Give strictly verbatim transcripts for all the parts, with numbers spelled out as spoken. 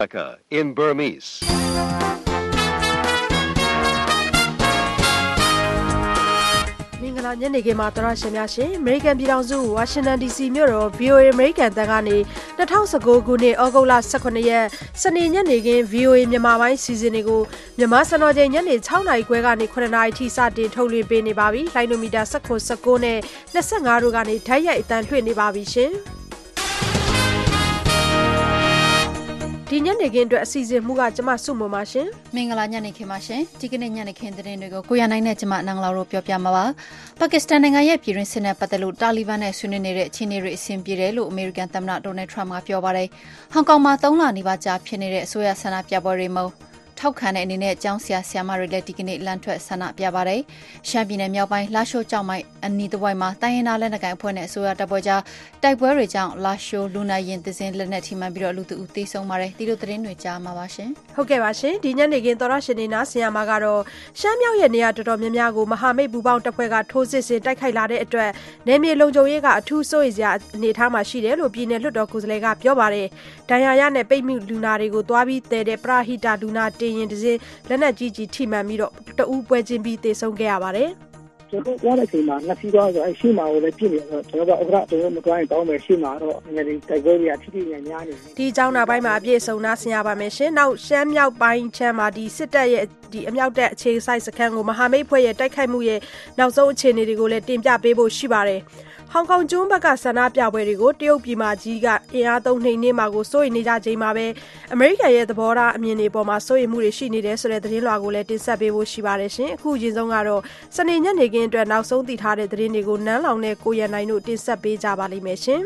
in Burmese. မင်္ဂလာညနေခင်းမှာတော်ရရှင်များရှင်အမေရိကန်ပြည်ထောင်စုဝါရှင်တန် ဒီ စီ မြို့တော် ဗီ အို အေ အမေရိကန်တန်ကနေ၂၀၁၉ခုနှစ်ဩဂုတ်လ၁၇ရက်စနေညနေခင်း ဗီ အို အေ မြန်မာပိုင်းစီစဉ်တွေကိုမြန်မာစံတော်ချိန်ညနေ၆နာရီခွဲကနေ၇နာရီထိစတင်ထုတ်လွှင့်ပေးနေပါပြီ။လိုင်းနိုမီတာ၁၇ ၁၉နဲ့၂၅တို့ကနေဓာတ်ရိုက်အသံလွှင့်နေပါပြီရှင်။ဒီညနေခင်းအတွက်အစီအစဉ်မှုကကျမစုမပါရှင်မင်္ဂလာညနေခင်းပါရှင်ဒီကနေ့ညနေခင်းသတင်းတွေကိုကိုရနိုင်နဲ့ကျမနန်းလာတို့ပြောပြမှာပါပါကစ္စတန်နိုင်ငံရဲ့ပြည်တွင်းစစ်နဲ့ပတ်သက်လို့တာလီဘန်နဲ့ဆွေးနွေးနေတဲ့အခြေအနေတွေအဆင်ပြေတယ်လို့အမေရိကန်သမ္မတဒေါ်နယ်ထရမ့်ကပြောပါတယ်ဟောင်ကောင်မှာ၃လနီးပါးကြာဖြစ်နေတဲ့အစိုးရဆန္ဒပြပွဲတွေမှာထောက်ခံတဲ့အနေနဲ့ကျောင်းဆရာဆရာမတွေလည်းဒီကနေ့လမ်းထွက်ဆန္ဒပြပါတယ်။ရှမ်းပြည်နယ်မြောက်ပိုင်းလာရှိုးကျောင်းမိုင်အနီးတစ်ဝိုက်မှာတိုင်းရင်းသားလက်နက်ကိုင်အဖွဲ့နဲ့အစိုးရတပ်ဖွဲ့ကြားတိုက်ပွဲတွေကြောင့်လာရှိုးလူနာရင်သင်းလက်နက်ထိမှန်ပြီးတော့လူတအုပ်သေဆုံးပါတယ်။ဒီလိုသတင်းတွေကြားမှာပါရှင်။ဟုတ်ကဲ့ပါရှင်။ဒီညနေခင်းသောရရှင်နေနာဆရာမကတော့ရှမ်းမြောက်ရဲ့နေရာတော်တော်များများကိုမဟာမိတ်ပူပေါင်းတပ်ဖွဲ့ကထိုးစစ်ဆင်တိုက်ခိုက်လာတဲ့အတွက်နယ်မြေလုံခြုံရေးကအထူးစိုးရိမ်စရာအနေအထားမှာရှိတယ်လို့ပြည်내လွှတ်တော်ကိုယ်စားလှယ်ကပြောပါတယ်။ဒဏ်ရာရနဲ့ပိတ်မိလူနာတွေကိုတွားပြီးတည်တဲ့ပရဟိတလူနာတင်ရင်တစ်စင်းလက်နက်ကြီးကြီးထိမှန်ပြီးတော့တအူးပွဲချင်းပြီးသေဆုံးခဲ့ရပါတယ်။ကျွန်တော်ကြားတဲ့အချိန်မှာနှစ်စီးသွားဆိုအဲရှေ့မှာကိုလည်းပြည့်နေတော့ကျွန်တော်ကဥက္ကဋ္ဌကျွန်တော်မတွိုင်းတောင်းမယ်ရှေ့မှာတော့ငယ်လေးတိုက်ပွဲတွေကထိထိများများနေဒီအကြောင်းနောက်ပိုင်းမှာအပြည့်စုံနာဆင်ရပါမယ်ရှင်။နောက်ရှမ်းမြောက်ပိုင်းချမ်းမှာဒီစစ်တပ်ရဲ့ဒီအမြောက်တပ်အခြေစိုက်စခန်းကိုမဟာမိတ်ဖွဲ့ရဲ့တိုက်ခိုက်မှုရဲ့နောက်ဆုံးအခြေအနေတွေကိုလည်းတင်ပြပေးဖို့ရှိပါတယ်။ဟောင်ကောင်ကျွန်းဘက်ကဆန္ဒပြပွဲတွေကိုတရုတ်ပြည်မကြီးကအင်အားသုံးနှိမ်နင်းမှာကိုစိုးရိမ်နေကြချိန်မှာပဲအမေရိကန်ရဲ့သဘောထားအမြင်တွေပေါ်မှာစိုးရိမ်မှုတွေရှိနေတယ်ဆိုတဲ့သတင်းလွှာကိုလည်းတင်ဆက်ပေးဖို့ရှိပါတယ်ရှင်အခုအရင်ဆုံးကတော့စနေညနေခင်းအတွက်နောက်ဆုံးသိထားတဲ့သတင်းတွေကိုနန်းလောင်နဲ့ကိုရနိုင်တို့တင်ဆက်ပေးကြပါလိမ့်မယ်ရှင်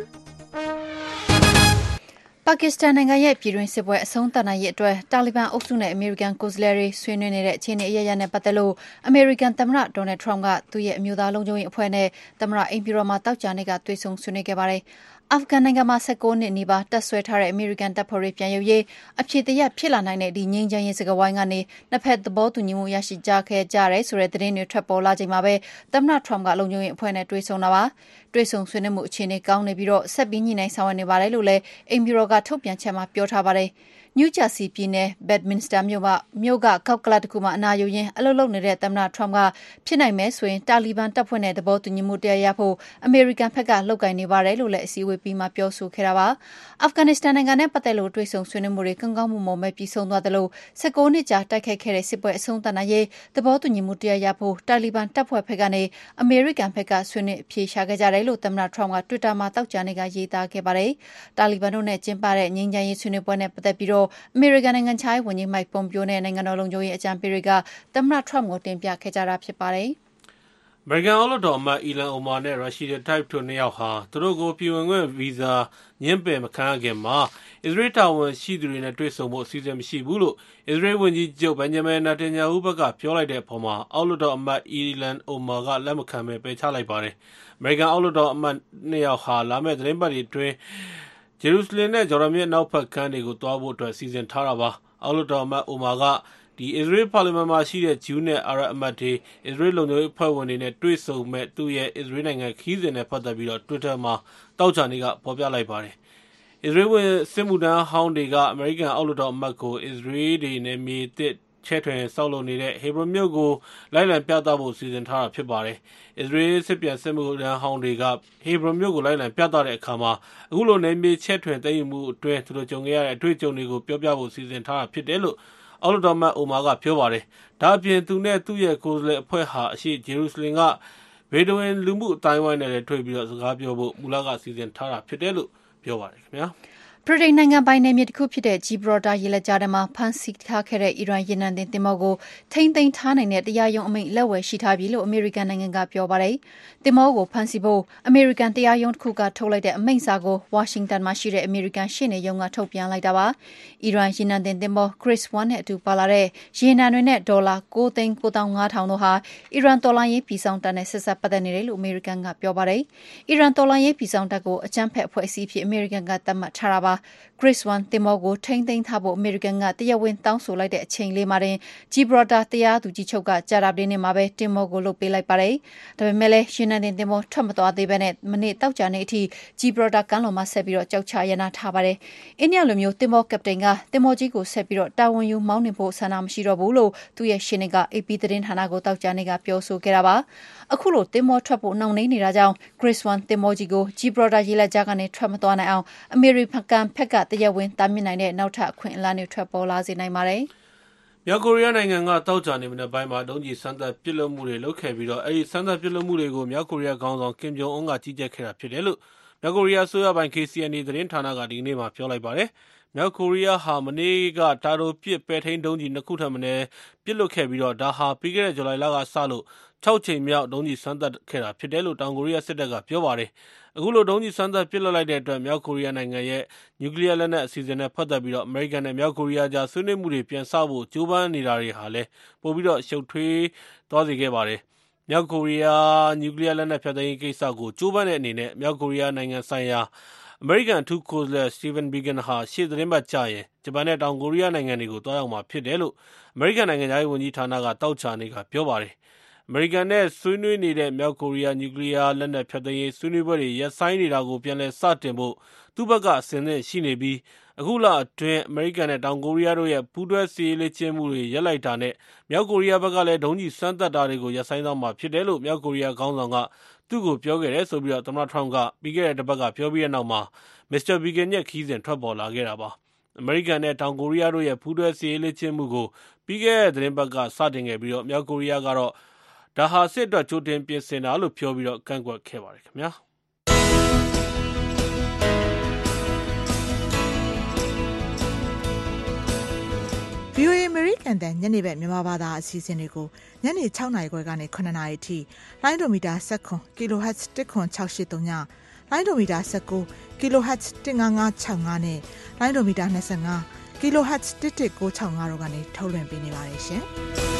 ပါကစ္စတန်နိုင်ငံရဲ့ပြည်တွင်းစစ်ပွဲအဆုံးသတ်နိုင်ရေးအတွက်တာလီဘန်အုပ်စုနဲ့အမေရိကန်ကိုယ်စားလှယ်တွေဆွေးနွေးနေတဲ့အခြေအနေအရရနဲ့ပတ်သက်လို့အမေရိကန်သမ္မတဒေါ်နယ်ထရမ့်ကသူ့ရဲ့အမျိုးသားလုံခြုံရေးအဖွဲ့နဲ့သမ္မတအိမ်ဖြူတော်မှာတောက်ကြနေ့ကတွေ့ဆုံဆွေးနွေးခဲ့ပါတယ်။အာဖဂန်နိုင်ငံမှာ၁၉နှစ်နီးပါးတပ်ဆွဲထားတဲ့အမေရိကန်တပ်ဖွဲ့တွေပြန်ရုပ်ရေးအဖြစ်တရဖြစ်လာနိုင်တဲ့ဒီငြိမ်းချမ်းရေးစကားဝိုင်းကနေနှစ်ဖက်သဘောတူညီမှုရရှိကြခဲ့ကြတယ်ဆိုတဲ့သတင်းတွေထွက်ပေါ်လာချိန်မှာပဲသမ္မတထရမ့်ကလုံခြုံရေးအဖွဲ့နဲ့တွေ့ဆုံတာပါတွေ့ဆုံဆွေးနွေးမှုအခြေအနေကောင်းနေပြီးတော့ဆက်ပြီးညှိနှိုင်းဆောင်ရွက်နေပါတယ်လို့လည်းအိမ်ဖြူတော်ကထုတ်ပြန်ချက်မှာပြောထားပါတယ်နယူးဂျာစီပြည်နယ်ဘက်မင်စတာမြို့ကမြို့ကကောက်ကလတ်တခုမှာအနာယူရင်းအလုပ်လုပ်နေတဲ့သမ္မတထရမ့်ကဖြစ်နိုင်မယ်ဆိုရင်တာလီဘန်တပ်ဖွဲ့နဲ့သဘောတူညီမှုတရားရဖို့အမေရိကန်ဘက်ကလုပ်ကိုင်နေပါတယ်လို့လည်းအစည်းအဝေးပြီးမှပြောဆိုခဲ့တာပါအာဖဂန်နစ္စတန်နိုင်ငံနဲ့ပတ်သက်လို့တွေ့ဆုံဆွေးနွေးမှုတွေကောင်းကောင်းမွန်မွန်ပဲပြီးဆုံးသွားတယ်လို့၁၉နှစ်ကြာတိုက်ခိုက်ခဲ့တဲ့စစ်ပွဲအဆုံးသတ်နိုင်ရေးသဘောတူညီမှုတရားရဖို့တာလီဘန်တပ်ဖွဲ့ဘက်ကနေအမေရိကန်ဘက်ကဆွေးနွေးအဖြေရှာခဲ့ကြတယ်လို့သမ္မတထရမ့်ကတွစ်တာမှာတောက်ကြနေကရေးသားခဲ့ပါတယ်တာလီဘန်တို့နဲ့ကျင်းပတဲ့ငြိမ်းချမ်းရေးဆွေးနွေးပွဲနဲ့ပတ်သက်ပြီးတော့အမေရိကန်နိုင်ငံခြားရေးဝန်ကြီးမိုက်ပွန်ပီယိုနဲ့နိုင်ငံတော်လုံခြုံရေးအကြံပေးတွေကသမ္မတထရမ့်ကိုတင်ပြခဲ့ကြတာဖြစ်ပါတယ်။အမေရိကန်အောက်လွှတ်တော်အမတ်အီလန်အိုမာနဲ့ရရှိဒ်ထိုက်တို့နှစ်ယောက်ဟာသူတို့ကိုပြည်ဝင်ခွင့်ဗီဇာညှင်းပယ်မခံရခင်မှာအစ္စရေးတာဝန်ရှိသူတွေနဲ့တွေ့ဆုံဖို့အစီအစဉ်မရှိဘူးလို့အစ္စရေးဝန်ကြီးချုပ်ဘင်ဂျမင်နာတန်ယာဟုဘက်ကပြောလိုက်တဲ့အပေါ်မှာအောက်လွှတ်တော်အမတ်အီလန်အိုမာကလက်မခံဘဲပယ်ချလိုက်ပါတယ်။အမေရိကန်အောက်လွှတ်တော်အမတ်နှစ်ယောက်ဟာလာမယ့်သတင်းပတ်တွေအတွင်းဂျေရုဆလင်နဲ့ဂျော်ဒန်မြစ်နောက်ဘက်ကမ်းတွေကိုသွားဖို့အတွက်စီစဉ်ထားတာပါ။အောက်လွှတ်တော်အမတ်အိုမာကဒီအစ္စရေးပါလီမန်မှာရှိတဲ့ဂျူးနဲ့အာရပ်အမတ်တွေအစ္စရေးလုံခြုံရေးအဖွဲ့ဝင်တွေနဲ့တွေ့ဆုံမဲ့သူ့ရဲ့အစ္စရေးနိုင်ငံခီးစဉ်နဲ့ပတ်သက်ပြီးတော့ Twitter မှာတောက်ချာနေကဖော်ပြလိုက်ပါတယ်။အစ္စရေးဝင်စစ်မှုထမ်းဟောင်းတွေကအမေရိကန်အောက်လွှတ်တော်အမတ်ကိုအစ္စရေးတွေနဲ့မြေတစ်ချဲထွင်ဆောက်လုပ်နေတဲ့ဟေဘရွန်မြို့ကိုလိုက်လံပြသဖို့စီစဉ်ထားတာဖြစ်ပါတယ်။အစ္စရေးစစ်ပြန်စစ်မှုထမ်းဟောင်းတွေကဟေဘရွန်မြို့ကိုလိုက်လံပြသတဲ့အခါမှာအခုလိုနေမြေချဲထွင်သိမ်းယူမှုအတွင်းသူတို့ကြုံခဲ့ရတဲ့အတွေ့အကြုံတွေကိုပြောပြဖို့စီစဉ်ထားတာဖြစ်တယ်လို့အောက်လွှတ်တော်အမတ်အိုမာကပြောပါတယ်။ဒါအပြင်သူနဲ့သူ့ရဲ့ကိုယ်စားလှယ်အဖွဲ့ဟာအရှိဂျေရုဆလင်ကဘေဒဝင်လူမှုအတိုင်းဝိုင်းနဲ့လည်းတွေ့ပြီးတော့စကားပြောဖို့မူလကစီစဉ်ထားတာဖြစ်တယ်လို့ပြောပါတယ်ခင်ဗျာ။ဗြိတိန်နိုင်ငံပိုင်နယ်မြေတစ်ခုဖြစ်တဲ့ဂျီဘရော်တာရေလက်ကြားထဲမှာဖမ်းဆီးထားခဲ့တဲ့အီရန်ရေနံတင်သင်္ဘောကိုထိန်းသိမ်းထားနိုင်တဲ့တရားရုံးအမိန့်လက်ဝယ်ရှိထားပြီလို့အမေရိကန်နိုင်ငံကပြောပါတယ်။သင်္ဘောကိုဖမ်းဆီးဖို့အမေရိကန်တရားရုံးတစ်ခုကထုတ်လိုက်တဲ့အမိန့်စာကိုဝါရှင်တန်မှာရှိတဲ့အမေရိကန်ရှေ့နေရုံးကထုတ်ပြန်လိုက်တာပါ။အီရန်ရေနံတင်သင်္ဘော Grace ဝမ်းနဲ့အတူပါလာတဲ့ရေနံတွေနဲ့ဒေါ်လာ၉သိန်း၉သောင်း၅ထောင်တို့ဟာအီရန်တော်လှန်ရေးပြည်ဆောင်တပ်နဲ့ဆက်စပ်ပတ်သက်နေတယ်လို့အမေရိကန်ကပြောပါတယ်။အီရန်တော်လှန်ရေးပြည်ဆောင်တပ်ကိုအကြမ်းဖက်အဖွဲ့အစည်းဖြစ်အမေရိကန်ကသတ်မှတ်ထားတာပါ။ Grace one တင်မောကိုထိန်းသိမ်းထားဖို့အမေရိကန်ကတရားဝင်တောင်းဆိုလိုက်တဲ့အချိန်လေးမှာတင် Gibraltar တရားသူကြီးချုပ်ကကြာတာပြည်နေမှာပဲတင်မောကိုလုပ်ပေးလိုက်ပါတယ်။ဒါပေမဲ့လည်းရှင်နန်တင်တင်မောထွက်မသွားသေးဘဲနဲ့မနေ့တောက်ကြနေအထိ Gibraltar ကမ်းလွန်မှာဆက်ပြီးတော့ကြောက်ချရနာထားပါတယ်။အင်းရလိုမျိုးတင်မောကပတိန်ကတင်မောကြီးကိုဆက်ပြီးတော့တာဝန်ယူမောင်းနှင်ဖို့ဆန္ဒမရှိတော့ဘူးလို့သူ့ရဲ့ရှင်နေက A P သတင်းဌာနကိုတောက်ကြနေကပြောဆိုခဲ့တာပါ။အခုလိုတင်မောထွက်ဖို့နှောင့်နှေးနေတာကြောင့် Grace one တင်မောကြီးကို Gibraltar ရေလက်ကြားကနေထွက်မသွားနိုင်အောင်အမေရိကန်ဖက်ကတရားဝင်တားမြစ်နိုင်တဲ့နောက်ထပ်အခွင့်အလမ်းတွေထွက်ပေါ်လာစေနိုင်ပါတယ်။မြောက်ကိုရီးယားနိုင်ငံကတောက်ကြနေမတဲ့ဘက်မှာဒုံးကျည်စမ်းသပ်ပစ်လွှတ်မှုတွေလုပ်ခဲ့ပြီးတော့အဲဒီစမ်းသပ်ပစ်လွှတ်မှုတွေကိုမြောက်ကိုရီးယားခေါင်းဆောင်ကင်ဂျုံအွန်းကကြီးကြပ်ခဲ့တာဖြစ်တယ်လို့မြောက်ကိုရီးယားဆိုရပိုင်း K C N A သတင်းဌာနကဒီနေ့မှပြောလိုက်ပါတယ်။မြောက်ကိုရီးယားဟာမနေ့ကတာတိုပစ်ပဲထိန်းဒုံးကျည်နှစ်ခုထပ်မံပစ်လွှတ်ခဲ့ပြီးတော့ဒါဟာပြီးခဲ့တဲ့ဇူလိုင်လကစလို့၆ချိန်မြောက်ဒုံးကျည်စမ်းသပ်ခဲ့တာဖြစ်တယ်လို့တောင်ကိုရီးယားစစ်တပ်ကပြောပါတယ်။အခုလိုဒုံးကျည်စမ်းသပ်ပစ်လွှတ်လိုက်တဲ့အတွက်မြောက်ကိုရီးယားနိုင်ငံရဲ့နျူကလ িয়ার လက်နက်အစီအစဉ်နဲ့ပတ်သက်ပြီးတော့အမေရိကန်နဲ့မြောက်ကိုရီးယားကြားဆွေးနွေးမှုတွေပြန်ဆဖို့ကြိုးပမ်းနေတာတွေဟာလည်းပိုပြီးတော့ရှုပ်ထွေးသွားစေခဲ့ပါတယ်။မြောက်ကိုရီးယားနျူကလ িয়ার လက်နက်ဖျက်သိမ်းရေးကိစ္စကိုကြိုးပမ်းတဲ့အနေနဲ့မြောက်ကိုရီးယားနိုင်ငံဆိုင်ရာအမေရိကန်အထူးကိုယ်စားလှယ် Stephen Biegun ဟာရှေ့သတင်းပတ်ကျရင်ဂျပန်နဲ့တောင်ကိုရီးယားနိုင်ငံတွေကိုတွားရောက်မှာဖြစ်တယ်လို့အမေရိကန်နိုင်ငံသားရေးဝန်ကြီးဌာနကတောက်ချနေကပြောပါတယ်။အမေရိကန်နဲ့ဆွေးနွေးနေတဲ့မြောက်ကိုရီးယားနျူကလ িয়ার လက်နက်ဖျက်သိမ်းရေးဆွေးနွေးပွဲတွေရပ်ဆိုင်းနေတာကိုပြန်လည်စတင်ဖို့သူ့ဘက်ကအစဉ်သင့်ရှိနေပြီးအခုလအတွင်းအမေရိကန်နဲ့တောင်ကိုရီးယားတို့ရဲ့ပူးတွဲစစ်ရေးလေ့ကျင့်မှုတွေရပ်လိုက်တာနဲ့မြောက်ကိုရီးယားဘက်ကလည်းဒုံးကျည်စမ်းသပ်တာတွေကိုရပ်ဆိုင်းသွားမှာဖြစ်တယ်လို့မြောက်ကိုရီးယားခေါင်းဆောင်ကသူ့ကိုပြောခဲ့တယ်ဆိုပြီးတော့သမ္မတထရမ့်ကပြီးခဲ့တဲ့တစ်ပတ်ကပြောပြီးတဲ့နောက်မှာမစ္စတာဘီဂင်ရဲ့ခီးစဉ်ထွက်ပေါ်လာခဲ့တာပါ။အမေရိကန်နဲ့တောင်ကိုရီးယားတို့ရဲ့ပူးတွဲစစ်ရေးလေ့ကျင့်မှုကိုပြီးခဲ့တဲ့သတင်းပတ်ကစတင်ခဲ့ပြီးတော့မြောက်ကိုရီးယားကတော့ဒါဟာစစ်အတွက်ကြိုတင်ပြင်ဆင်တာလို့ပြောပြီးတော့ကန့်ကွက်ခဲ့ပါတယ်ခင်ဗျာ။ V O A အမေရိကန်တန်ညနေဘက်မြန်မာဘာသာအစီအစဉ်တွေကိုညနေ၆နာရီခွဲကနေ၇နာရီထိလိုင်းဒိုမီတာ၁၇ kHz ၁ခွန်၆၈၃ညလိုင်းဒိုမီတာ၁၉ kHz ၁၅၅၆၅နဲ့လိုင်းဒိုမီတာ၂၅ kHz ၁၁၉၆၅တို့ကနေထုတ်လွှင့်ပေးနေပါတယ်ရှင်။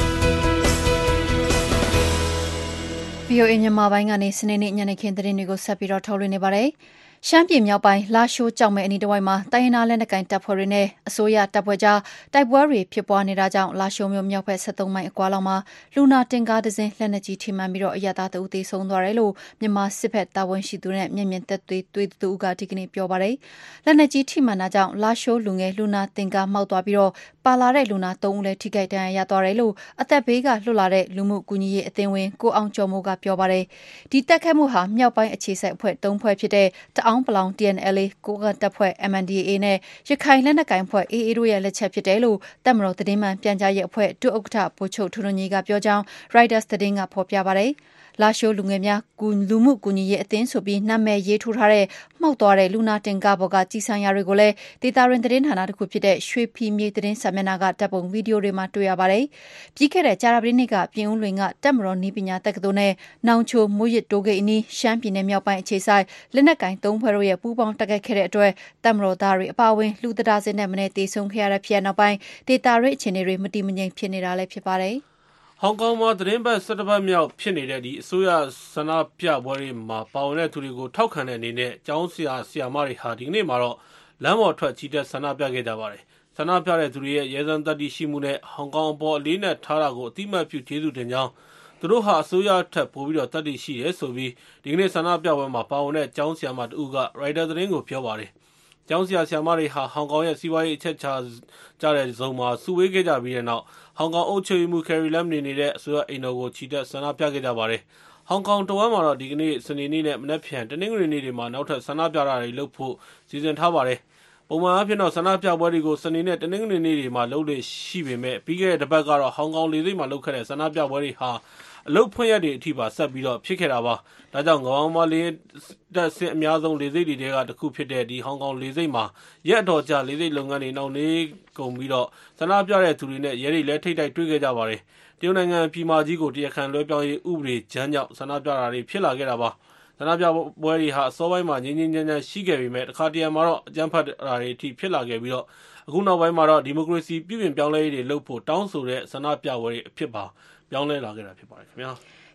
V O A မြန်မာပိုင်းကနေစနေနေ့ညနေခင်းသတင်းတွေကိုဆက်ပြီးတော့ထုတ်လွှင့်နေပါတယ်။ရှမ်းပြည်မြောက်ပိုင်းလာရှိုးကြောက်မဲအနီးတစ်ဝိုက်မှာတိုင်းရင်းသားလက်နက်ကိုင်တပ်ဖွဲ့တွေနဲ့အစိုးရတပ်ဖွဲ့ကြားတိုက်ပွဲတွေဖြစ်ပွားနေတာကြောင့်လာရှိုးမြို့မြောက်ဘက်၁၃မိုင်အကွာလောက်မှာလူနာတင်ကားတစ်စင်းလက်နက်ကြီးထိမှန်ပြီးတော့အရသားတဦးသေဆုံးသွားတယ်လို့မြန်မာစစ်ဘက်တာဝန်ရှိသူနဲ့မျက်မြင်သက်သေတွေ့သူကဒီကနေ့ပြောပါတယ်။လက်နက်ကြီးထိမှန်တာကြောင့်လာရှိုးလူငယ်လူနာတင်ကားမှောက်သွားပြီးတော့ပါလာတဲ့လူနာ၃ဦးလည်းထိခိုက်ဒဏ်ရာရသွားတယ်လို့အသက်ဘေးကလွတ်လာတဲ့လူမှုကူညီရေးအသင်းဝင်ကိုအောင်ကျော်မိုးကပြောပါတယ်။ဒီတက်ခတ်မှုဟာမြောက်ပိုင်းအခြေစိုက်အဖွဲ့၃ဖွဲ့ဖြစ်တဲ့တအောင်းပလောင် T N L A ကိုကတပ်ဖွဲ့ M N D A A နဲ့ရခိုင်လက်နက်ကိုင်ဖွဲ့ A A တို့ရဲ့လက်ချက်ဖြစ်တယ်လို့တပ်မတော်သတင်းမှန်ပြန်ကြားရေးအဖွဲ့ဒုဥက္ကဋ္ဌဗိုလ်ချုပ်ထွန်းကြီးကပြောကြောင်း Reuters သတင်းကဖော်ပြပါတယ်။လာရှိုးလူငယ်များလူမှုကူညီရေးအသင်းဆိုပြီးနာမည်ရေးထိုးထားတဲ့မှောက်သွားတဲ့လူနာတင်ကားပေါ်ကကြီးစံရတွေကိုလည်းဒေတာရင်သတင်းဌာနတစ်ခုဖြစ်တဲ့ရွှေဖီမြေသတင်းစာမျက်နှာကတပ်ပုံဗီဒီယိုတွေမှာတွေ့ရပါတယ်။ပြီးခဲ့တဲ့ကြာသပတေးနေ့ကပြင်ဦးလွင်ကတပ်မတော်နည်းပညာတက္ကသိုလ်နဲ့နောင်ချိုမိုးရစ်တိုးဂိတ်အနီးရှမ်းပြည်နယ်မြောက်ပိုင်းအခြေစိုက်လက်နက်ကင်သုံးဖွဲ့တို့ရဲ့ပူးပေါင်းတိုက်ခိုက်ခဲ့တဲ့အတွက်တပ်မတော်သားတွေအပါအဝင်လူတဒါစင်းနဲ့မနေ့တေဆုံးခဲ့ရတဲ့ဖြစ်နောက်ပိုင်းဒေတာရိအခြေအနေတွေမတည်မငြိမ်ဖြစ်နေတာလည်းဖြစ်ပါတယ်။ဟောင်ကောင်မှာသတင်းပတ်၁၁ပတ်မြောက်ဖြစ်နေတဲ့ဒီအစိုးရဆန္ဒပြပွဲတွေမှာပါဝင်တဲ့သူတွေကိုထောက်ခံတဲ့အနေနဲ့ကျောင်းဆရာဆရာမတွေဟာဒီကနေ့မှာတော့လမ်းပေါ်ထွက်ချီတက်ဆန္ဒပြခဲ့ကြပါတယ်။ဆန္ဒပြတဲ့သူတွေရဲ့ရဲစွမ်းသတ္တိရှိမှုနဲ့ဟောင်ကောင်အပေါ်အလေးနဲ့ထားတာကိုအတိအမှတ်ပြုကျေးဇူးတင်ကြောင်းသူတို့ဟာအစိုးရထက်ပိုပြီးတော့သတ္တိရှိရဲဆိုပြီးဒီကနေ့ဆန္ဒပြပွဲမှာပါဝင်တဲ့ကျောင်းဆရာမတူကရိုက်တာသတင်းကိုပြောပါတယ်။ကျောင်းဆရာဆရာမတွေဟာဟောင်ကောင်ရဲ့စီးပွားရေးအချက်ချာကြတဲ့ဇုံမှာစုဝေးခဲ့ကြပြီးတဲ့နောက်ဟောင်ကောင်အုပ်ချုပ်ရေးမှူးကယ်ရီလမ်နေနေတဲ့အစိုးရအိမ်တော်ကိုချီတက်ဆန္ဒပြခဲ့ကြပါတယ်။ဟောင်ကောင်တဝမ်းမှာတော့ဒီကနေ့စနေနေ့နဲ့မနက်ဖြန်တနင်္ဂနွေနေ့တွေမှာနောက်ထပ်ဆန္ဒပြတာတွေလုပ်ဖို့စီစဉ်ထားပါတယ်။ပုံမှန်အားဖြင့်တော့ဆန္ဒပြပွဲတွေကိုစနေနဲ့တနင်္ဂနွေနေ့တွေမှာလုပ်လို့ရှိပေမဲ့ပြီးခဲ့တဲ့တစ်ပတ်ကတော့ဟောင်ကောင်လေဆိပ်မှာလုပ်ခဲ့တဲ့ဆန္ဒပြပွဲတွေဟာအလုတ်ဖွင့်ရက်တွေအထိပါဆက်ပြီးတော့ဖြစ်ခဲ့တာပါ။ဒါကြောင့်ကမ္ဘာမှာလေတက်ဆင့်အများဆုံးလေဆိပ်တွေကတစ်ခုဖြစ်တဲ့ဒီဟောင်ကောင်လေဆိပ်မှာရက်အတော်ကြာလေဆိပ်လုပ်ငန်းတွေနောက်နေကုန်ပြီးတော့ဆန္ဒပြတဲ့သူတွေနဲ့ရဲတွေလည်းထိတ်တိုက်တွေ့ခဲ့ကြပါတယ်။တရုတ်နိုင်ငံပြည်မကြီးကိုတရားခံလွှဲပြောင်းရေးဥပဒေကြမ်းကြောင့်ဆန္ဒပြတာတွေဖြစ်လာခဲ့တာပါ။ဆန္ဒပြပွဲတွေဟာအစောပိုင်းမှာငြင်းငြင်းညမ်းညမ်းရှိခဲ့ပေမဲ့တစ်ခါတရံမှာတော့အကြမ်းဖက်တာတွေအထိဖြစ်လာခဲ့ပြီးတော့အခုနောက်ပိုင်းမှာတော့ဒီမိုကရေစီပြုပြင်ပြောင်းလဲရေးတွေလုပ်ဖို့တောင်းဆိုတဲ့ဆန္ဒပြပွဲတွေအဖြစ်ပါပြောင်းလဲလာခဲ့တာဖြစ်ပါတယ်ခင်ဗျာ။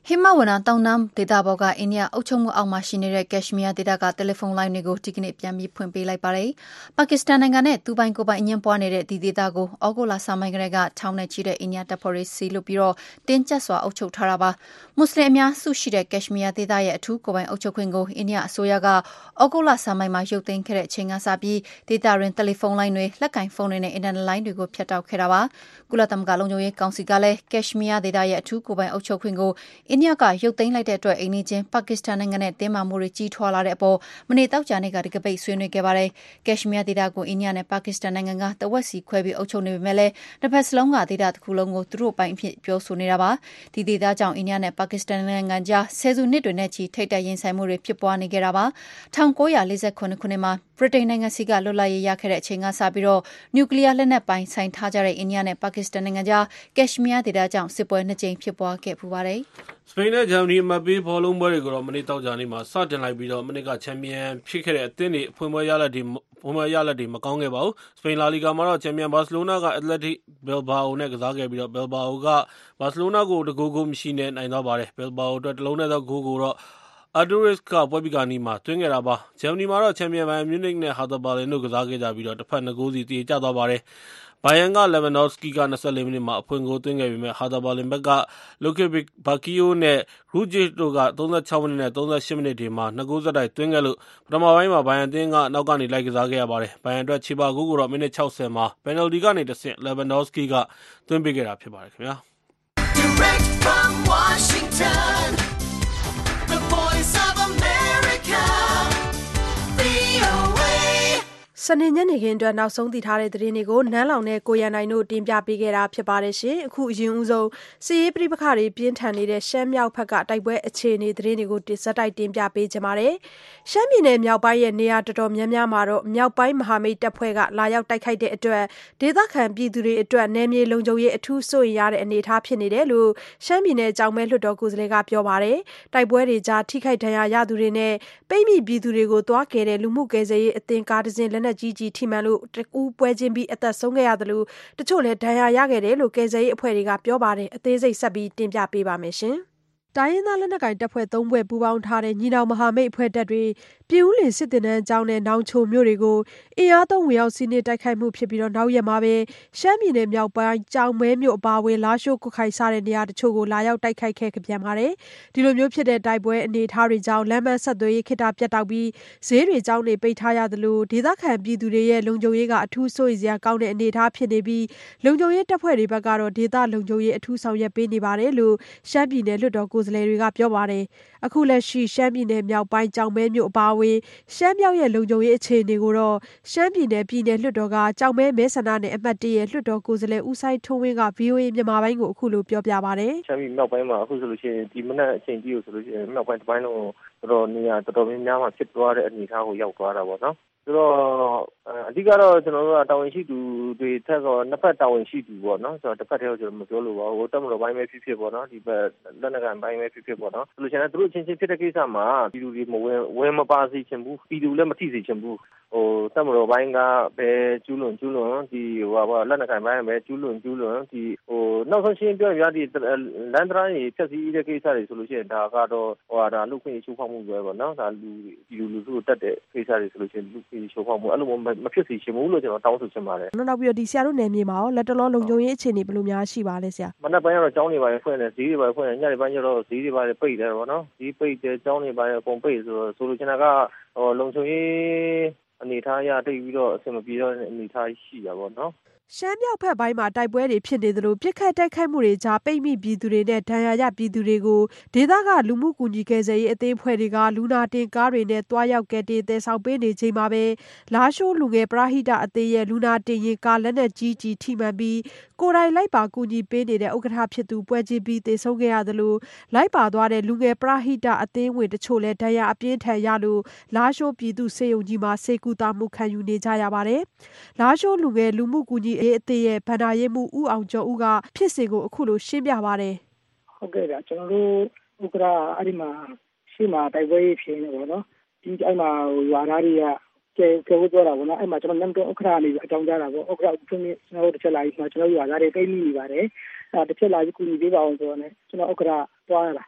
ဟိမဝနာတောင်နမ်ဒေတာဘောကအိန္ဒိယအုပ်ချုပ်မှုအောက်မှာရှိနေတဲ့ကက်ရှ်မီးယားဒေတာကတယ်လီဖုန်းလိုင်းတွေကိုဒီကနေ့ပြန်ပြီးဖွင့်ပေးလိုက်ပါတယ်။ပါကစ္စတန်နိုင်ငံနဲ့သူပိုင်ကိုပိုင်အငင်းပွားနေတဲ့ဒီဒေတာကိုဩဂုတ်လဆန်းပိုင်းကလေးကထောင်နဲ့ချီတဲ့အိန္ဒိယတပ်ဖွဲ့တွေစီလို့ပြီးတော့တင်းကျပ်စွာအုပ်ချုပ်ထားတာပါ။မွတ်စလင်အများစုရှိတဲ့ကက်ရှ်မီးယားဒေတာရဲ့အထူးကိုပိုင်အုပ်ချုပ်ခွင့်ကိုအိန္ဒိယအစိုးရကဩဂုတ်လဆန်းပိုင်းမှာရုပ်သိမ်းခဲ့တဲ့အချိန်ကစပြီးဒေတာရင်းတယ်လီဖုန်းလိုင်းတွေလက်ကင်ဖုန်းတွေနဲ့အင်တာနက်လိုင်းတွေကိုဖျက်တောက်ခဲ့တာပါ။ကုလသမဂ္ဂလုံခြုံရေးကောင်စီကလည်းကက်ရှ်မီးယားဒေတာရဲ့အထူးကိုပိုင်အုပ်ချုပ်ခွင့်ကိုအိန္ဒိယကရုပ်သိမ်းလိုက်တဲ့အတွက်အိမ်နီးချင်းပါကစ္စတန်နိုင်ငံနဲ့တင်းမာမှုတွေကြီးထွားလာတဲ့အပေါ်မနေ့တောက်ကြနေ့ကဒီကပိတ်ဆွေးနွေးခဲ့ပါတယ်။ကက်ရှ်မီးယားဒေသကိုအိန္ဒိယနဲ့ပါကစ္စတန်နိုင်ငံကတဝက်စီခွဲပြီးအုပ်ချုပ်နေပေမဲ့လည်းတစ်ဖက်စလုံးကဒေသတစ်ခုလုံးကိုသူတို့ပိုင်အဖြစ်ပြောဆိုနေတာပါ။ဒီဒေသကြောင့်အိန္ဒိယနဲ့ပါကစ္စတန်နိုင်ငံကြားဆယ်စုနှစ်တွေနဲ့ချီထိပ်တိုက်ရင်ဆိုင်မှုတွေဖြစ်ပွားနေကြတာပါ။၁၉၄၇ခုနှစ်မှာဗြိတိန်နိုင်ငံစီကလွတ်လပ်ရေးရခဲ့တဲ့အချိန်ကစပြီးတော့နျူကလ িয়ার လက်နက်ပိုင်ဆိုင်ထားကြတဲ့အိန္ဒိယနဲ့ပါကစ္စတန်နိုင်ငံကြားကက်ရှ်မီးယားဒေသကြောင့်စစ်ပွဲနှစ်ကြိမ်ဖြစ်ပွားခဲ့ပူပါတယ်။စပိန်နဲ့ဂျာမနီအမတ်ပေးဘောလုံးပွဲတွေကိုတော့မနေ့တောက်ကြနေ့မှာစတင်လိုက်ပြီးတော့မနေ့ကချန်ပီယံဖြစ်ခဲ့တဲ့အသင်းတွေအဖွင့်ပွဲရလဒ်တွေဘုံမရလက်တွေမကောင်းခဲ့ပါဘူး။စပိန်လာလီဂါမှာတော့ချန်ပီယံဘာစီလိုနာကအက်တလက်တစ်ဘယ်လ်ဘာအိုနဲ့ကစားခဲ့ပြီးတော့ဘယ်လ်ဘာအိုကဘာစီလိုနာကိုတကူကိုမရှိနဲ့နိုင်သွားပါတယ်။ဘယ်လ်ဘာအိုအတွက်တလုံးနဲ့သောဂိုးကိုတော့အာဒိုရစ်ကပွဲပြီးကနီးမှာသွင်းခဲ့တာပါ။ဂျာမနီမှာတော့ချန်ပီယံဘိုင်မြူးနစ်နဲ့ဟာသာဘာလင်တို့ကစားခဲ့ကြပြီးတော့တစ်ဖက်နှစ်ဂိုးစီတည်ကျသွားပါတယ်။ဘိုင်ယန်ကလက်ဗန်ဒေါစကီက၂၄မိနစ်မှာအဖွင့်ဂိုးသွင်းခဲ့ပေမဲ့ဟာသာဘာလင်ဘက်ကလိုကေဘာကီယိုနဲ့ရူဂျစ်တို့က၃၆မိနစ်နဲ့၃၈မိနစ်တွေမှာနှစ်ဂိုးဆက်တိုက်သွင်းခဲ့လို့ပထမပိုင်းမှာဘိုင်ယန်အသင်းကနောက်ကနေလိုက်ကစားခဲ့ရပါတယ်။ဘိုင်ယန်အတွက်ခြေပါဂိုးကိုတော့မိနစ်၆၀မှာပယ်နယ်လ်တီကနေတစ်ဆင့်လက်ဗန်ဒေါစကီကသွင်းပေးခဲ့တာဖြစ်ပါတယ်ခင်ဗျာ။ Direct from Washington The Voice of America စနေညနေခင်းအတွက်နောက်ဆုံးသိထားတဲ့သတင်းတွေကိုနန်းလောင်နဲ့ကိုရန်နိုင်တို့တင်ပြပေးခဲ့တာဖြစ်ပါတယ်ရှင်။အခုအရင်ဦးဆုံးစီးရေးပြိပခါတွေပြင်းထန်နေတဲ့ရှမ်းမြောက်ဘက်ကတိုက်ပွဲအခြေအနေသတင်းတွေကိုတင်ဆက်တိုက်တင်ပြပေးကြပါမယ်။ရှမ်းပြည်နယ်မြောက်ပိုင်းရဲ့နေရာတော်တော်များများမှာတော့မြောက်ပိုင်းမဟာမိတ်တပ်ဖွဲ့ကလာရောက်တိုက်ခိုက်တဲ့အတွက်ဒေသခံပြည်သူတွေအတွက်နယ်မြေလုံခြုံရေးအထူးစိုးရိမ်ရတဲ့အနေအထားဖြစ်နေတယ်လို့ရှမ်းပြည်နယ်ကြောင်မဲလွှတ်တော်ကိုယ်စားလှယ်ကပြောပါတယ်။တိုက်ပွဲတွေကြားထိခိုက်ဒဏ်ရာရသူတွေနဲ့ပိတ်မိပြည်သူတွေကိုတွားကယ်တဲ့လူမှုကယ်ဆယ်ရေးအသင်းကားတစ်စင်းလက်နက်ကြီးကြီးထိမှန်လို့တကူပွဲချင်းပြီးအသက်ဆုံးခဲ့ရတယ်လို့တချို့လည်းဒဏ်ရာရခဲ့တယ်လို့ကယ်ဆယ်ရေးအဖွဲ့တွေကပြောပါတယ်အသေးစိတ်ဆက်ပြီးတင်ပြပေးပါမယ်ရှင်တိုင်းရင်းသားလက်နက်ကိုင်တပ်ဖွဲ့သုံးဖွဲ့ပူးပေါင်းထားတဲ့ညီနောင်မဟာမိတ်အဖွဲ့တပ်တွေပြည်ဦးလင်စစ်တင်တန်းကျောင်းနဲ့နောင်ချိုမြို့တွေကိုအင်အားသုံးဝင်ရောက်စီးနင်းတိုက်ခိုက်မှုဖြစ်ပြီးတော့နောက်ရက်မှာပဲရှမ်းပြည်နယ်မြောက်ပိုင်းကြောင်မဲမြို့အပါအဝင်လာရှိုးကုခိုင်စတဲ့နေရာတချို့ကိုလာရောက်တိုက်ခိုက်ခဲ့ပြန်ပါတယ်ဒီလိုမျိုးဖြစ်တဲ့တိုက်ပွဲအနေအထားတွေကြောင့်လမ်းမဆက်သွယ်ရေးခေတ္တပြတ်တောက်ပြီးဈေးတွေကျောင်းတွေပိတ်ထားရသလိုဒေသခံပြည်သူတွေရဲ့လုံခြုံရေးကအထူးစိုးရိမ်စရာကောင်းတဲ့အနေအထားဖြစ်နေပြီးလုံခြုံရေးတပ်ဖွဲ့တွေဘက်ကတော့ဒေသလုံခြုံရေးအထူးဆောင်ရွက်ပေးနေပါတယ်လို့ရှမ်းပြည်နယ်လွှတ်တော်ကိုယ်စားလှယ်တွေကပြောပါတယ်အခုလက်ရှိရှမ်းပြည်နယ်မြောက်ပိုင်းကြောင်မဲမြို့အပါအဝင်ရှမ်းမြောက်ရဲ့လုံခြုံရေးအခြေအနေကိုတော့ရှမ်းပြည်နယ်ပြည်နယ်လွှတ်တော်ကကြောင်မဲမဲဆန္ဒနယ်အမှတ်၁ရဲ့လွှတ်တော်ကိုယ်စားလှယ်ဦးဆိုင်ထွန်းဝင်းက ဗီအိုအေ မြန်မာပိုင်းကိုအခုလိုပြောပြပါတယ်ရှမ်းပြည်မြောက်ပိုင်းမှာအခုဆိုလို့ရှိရင်ဒီမနက်အချိန်ကြီးကိုဆိုလို့ရှိရင်မြောက်ပိုင်းတစ်ပိုင်းလုံးတော်တော်နေရာတော်တော်များများမှာဖြစ်သွားတဲ့အနေအထားကိုရောက်သွားတာပေါ့နော်ဆိုတော့အဓိကတော့ကျွန်တော်တို့ကတာဝန်ရှိသူတွေထက်တော့နှစ်ဖက်တာဝန်ရှိသူပေါ့နော်ဆိုတော့တစ်ဖက်တည်းကျွန်တော်မပြောလို့ပါဘူးတက်မလို့ဘိုင်းပဲဖြစ်ဖြစ်ပေါ့နော်ဒီဘက်လက်နက်ကန်ဘိုင်းပဲဖြစ်ဖြစ်ပေါ့နော်ဆိုလို့ရှိရင်သူတို့ချင်းချင်းဖြစ်တဲ့ကိစ္စမှာပြည်သူတွေမဝင်ဝင်မပါစေချင်ဘူးပြည်သူလည်းမထိစေချင်ဘူးဟိုတက်မလို့ဘိုင်းကပဲကျူးလွန်ကျူးလွန်ဒီဟိုဟာလက်နက်ကန်ဘိုင်းပဲကျူးလွန်ကျူးလွန်ဒီဟိုနောက်ဆုံးရှင်းပြောရဒီလန်ဒရိုင်းဖြတ်စည်းတဲ့ကိစ္စတွေဆိုလို့ရှိရင်ဒါကတော့ဟိုဟာဒါလူခွင့်ချိုးဖောက်မှုပဲပေါ့နော်ဒါလူပြည်သူလူထုတက်တဲ့ကိစ္စတွေဆိုလို့ရှိရင်လူခွင့်ချိုးဖောက်မှုအဲ့လိုမဖြစ်စေချင်ဘူးလို့ကျွန်တော်တောင်းဆိုချင်ပါတယ်။နောက်ပြီးတော့ဒီဆရာတို့နယ်မြေမှာရောလက်တလောလုံခြုံရေးအခြေအနေဘယ်လိုများရှိပါလဲဆရာ။မနက်ပိုင်းကတော့ကျောင်းတွေပါဖွင့်တယ်ဈေးတွေပါဖွင့်တယ်ညနေပိုင်းကျတော့ဈေးတွေပါပိတ်တယ်ပေါ့နော်။ဈေးပိတ်တယ်ကျောင်းတွေပါအကုန်ပိတ်ဆိုတော့ဆိုလိုချင်တာကဟိုလုံခြုံရေးအနေထားအရတိတ်ပြီးတော့အဆင်မပြေတော့အနေထားရှိတာပေါ့နော်။ရှမ်းမြောက်ဘက်ပိုင်းမှာတိုက်ပွဲတွေဖြစ်နေသလိုပြစ်ခတ်တိုက်ခိုက်မှုတွေကြားပိတ်မိပြည်သူတွေနဲ့ဒဏ်ရာရပြည်သူတွေကိုဒေသကလူမှုကူညီကယ်ဆယ်ရေးအသင်းဖွဲ့တွေကလူနာတင်ကားတွေနဲ့တွားရောက်ကယ်တင်သယ်ဆောင်ပေးနေချိန်မှာပဲလာရှိုးလူငယ်ပရဟိတအသင်းရဲ့လူနာတင်ရင်ကားလက်နက်ကြီးကြီးထိမှန်ပြီးကိုယ်တိုင်လိုက်ပါကူညီပေးနေတဲ့ဥက္ကဋ္ဌဖြစ်သူပွဲချင်းပြီးသေဆုံးခဲ့ရသလိုလိုက်ပါသွားတဲ့လူငယ်ပရဟိတအသင်းဝင်တချို့လည်းဒဏ်ရာအပြင်းထန်ရလို့လာရှိုးပြည်သူစေယုံကြီးမှာစေကူတာမှုခံယူနေကြရပါတယ်။လာရှိုးလူငယ်လူမှုကူညီအသင်းရဲ့ဗန္ဒာရေးမှုဦးအောင်ကျော်ဦးကဖြစ်စဉ်ကိုအခုလိုရှင်းပြပါတယ်။ဟုတ်ကဲ့ဗျကျွန်တော်တို့ဥက္ကဋ္ဌအဲ့ဒီမှာရှေ့မှာတိုက်ပွဲဖြစ်နေပေါ့နော်။ဒီအဲ့မှာရွာသားတွေကကျေကျေဝပြောတာပေါ့နော်။အဲ့မှာကျွန်တော်နမ်တော့ဥက္ကဋ္ဌနေအကြောင်းကြားတာပေါ့။ဥက္ကဋ္ဌဦးထွန်းမြင့်ကျွန်တော်တို့တစ်ချက်လာပြီးမှကျွန်တော်ရွာသားတွေတိတ်မိနေပါတယ်။အဲ့တစ်ချက်လာပြီးကူညီပေးပါအောင်ဆိုတော့ねကျွန်တော်ဥက္ကဋ္ဌတွားရတာ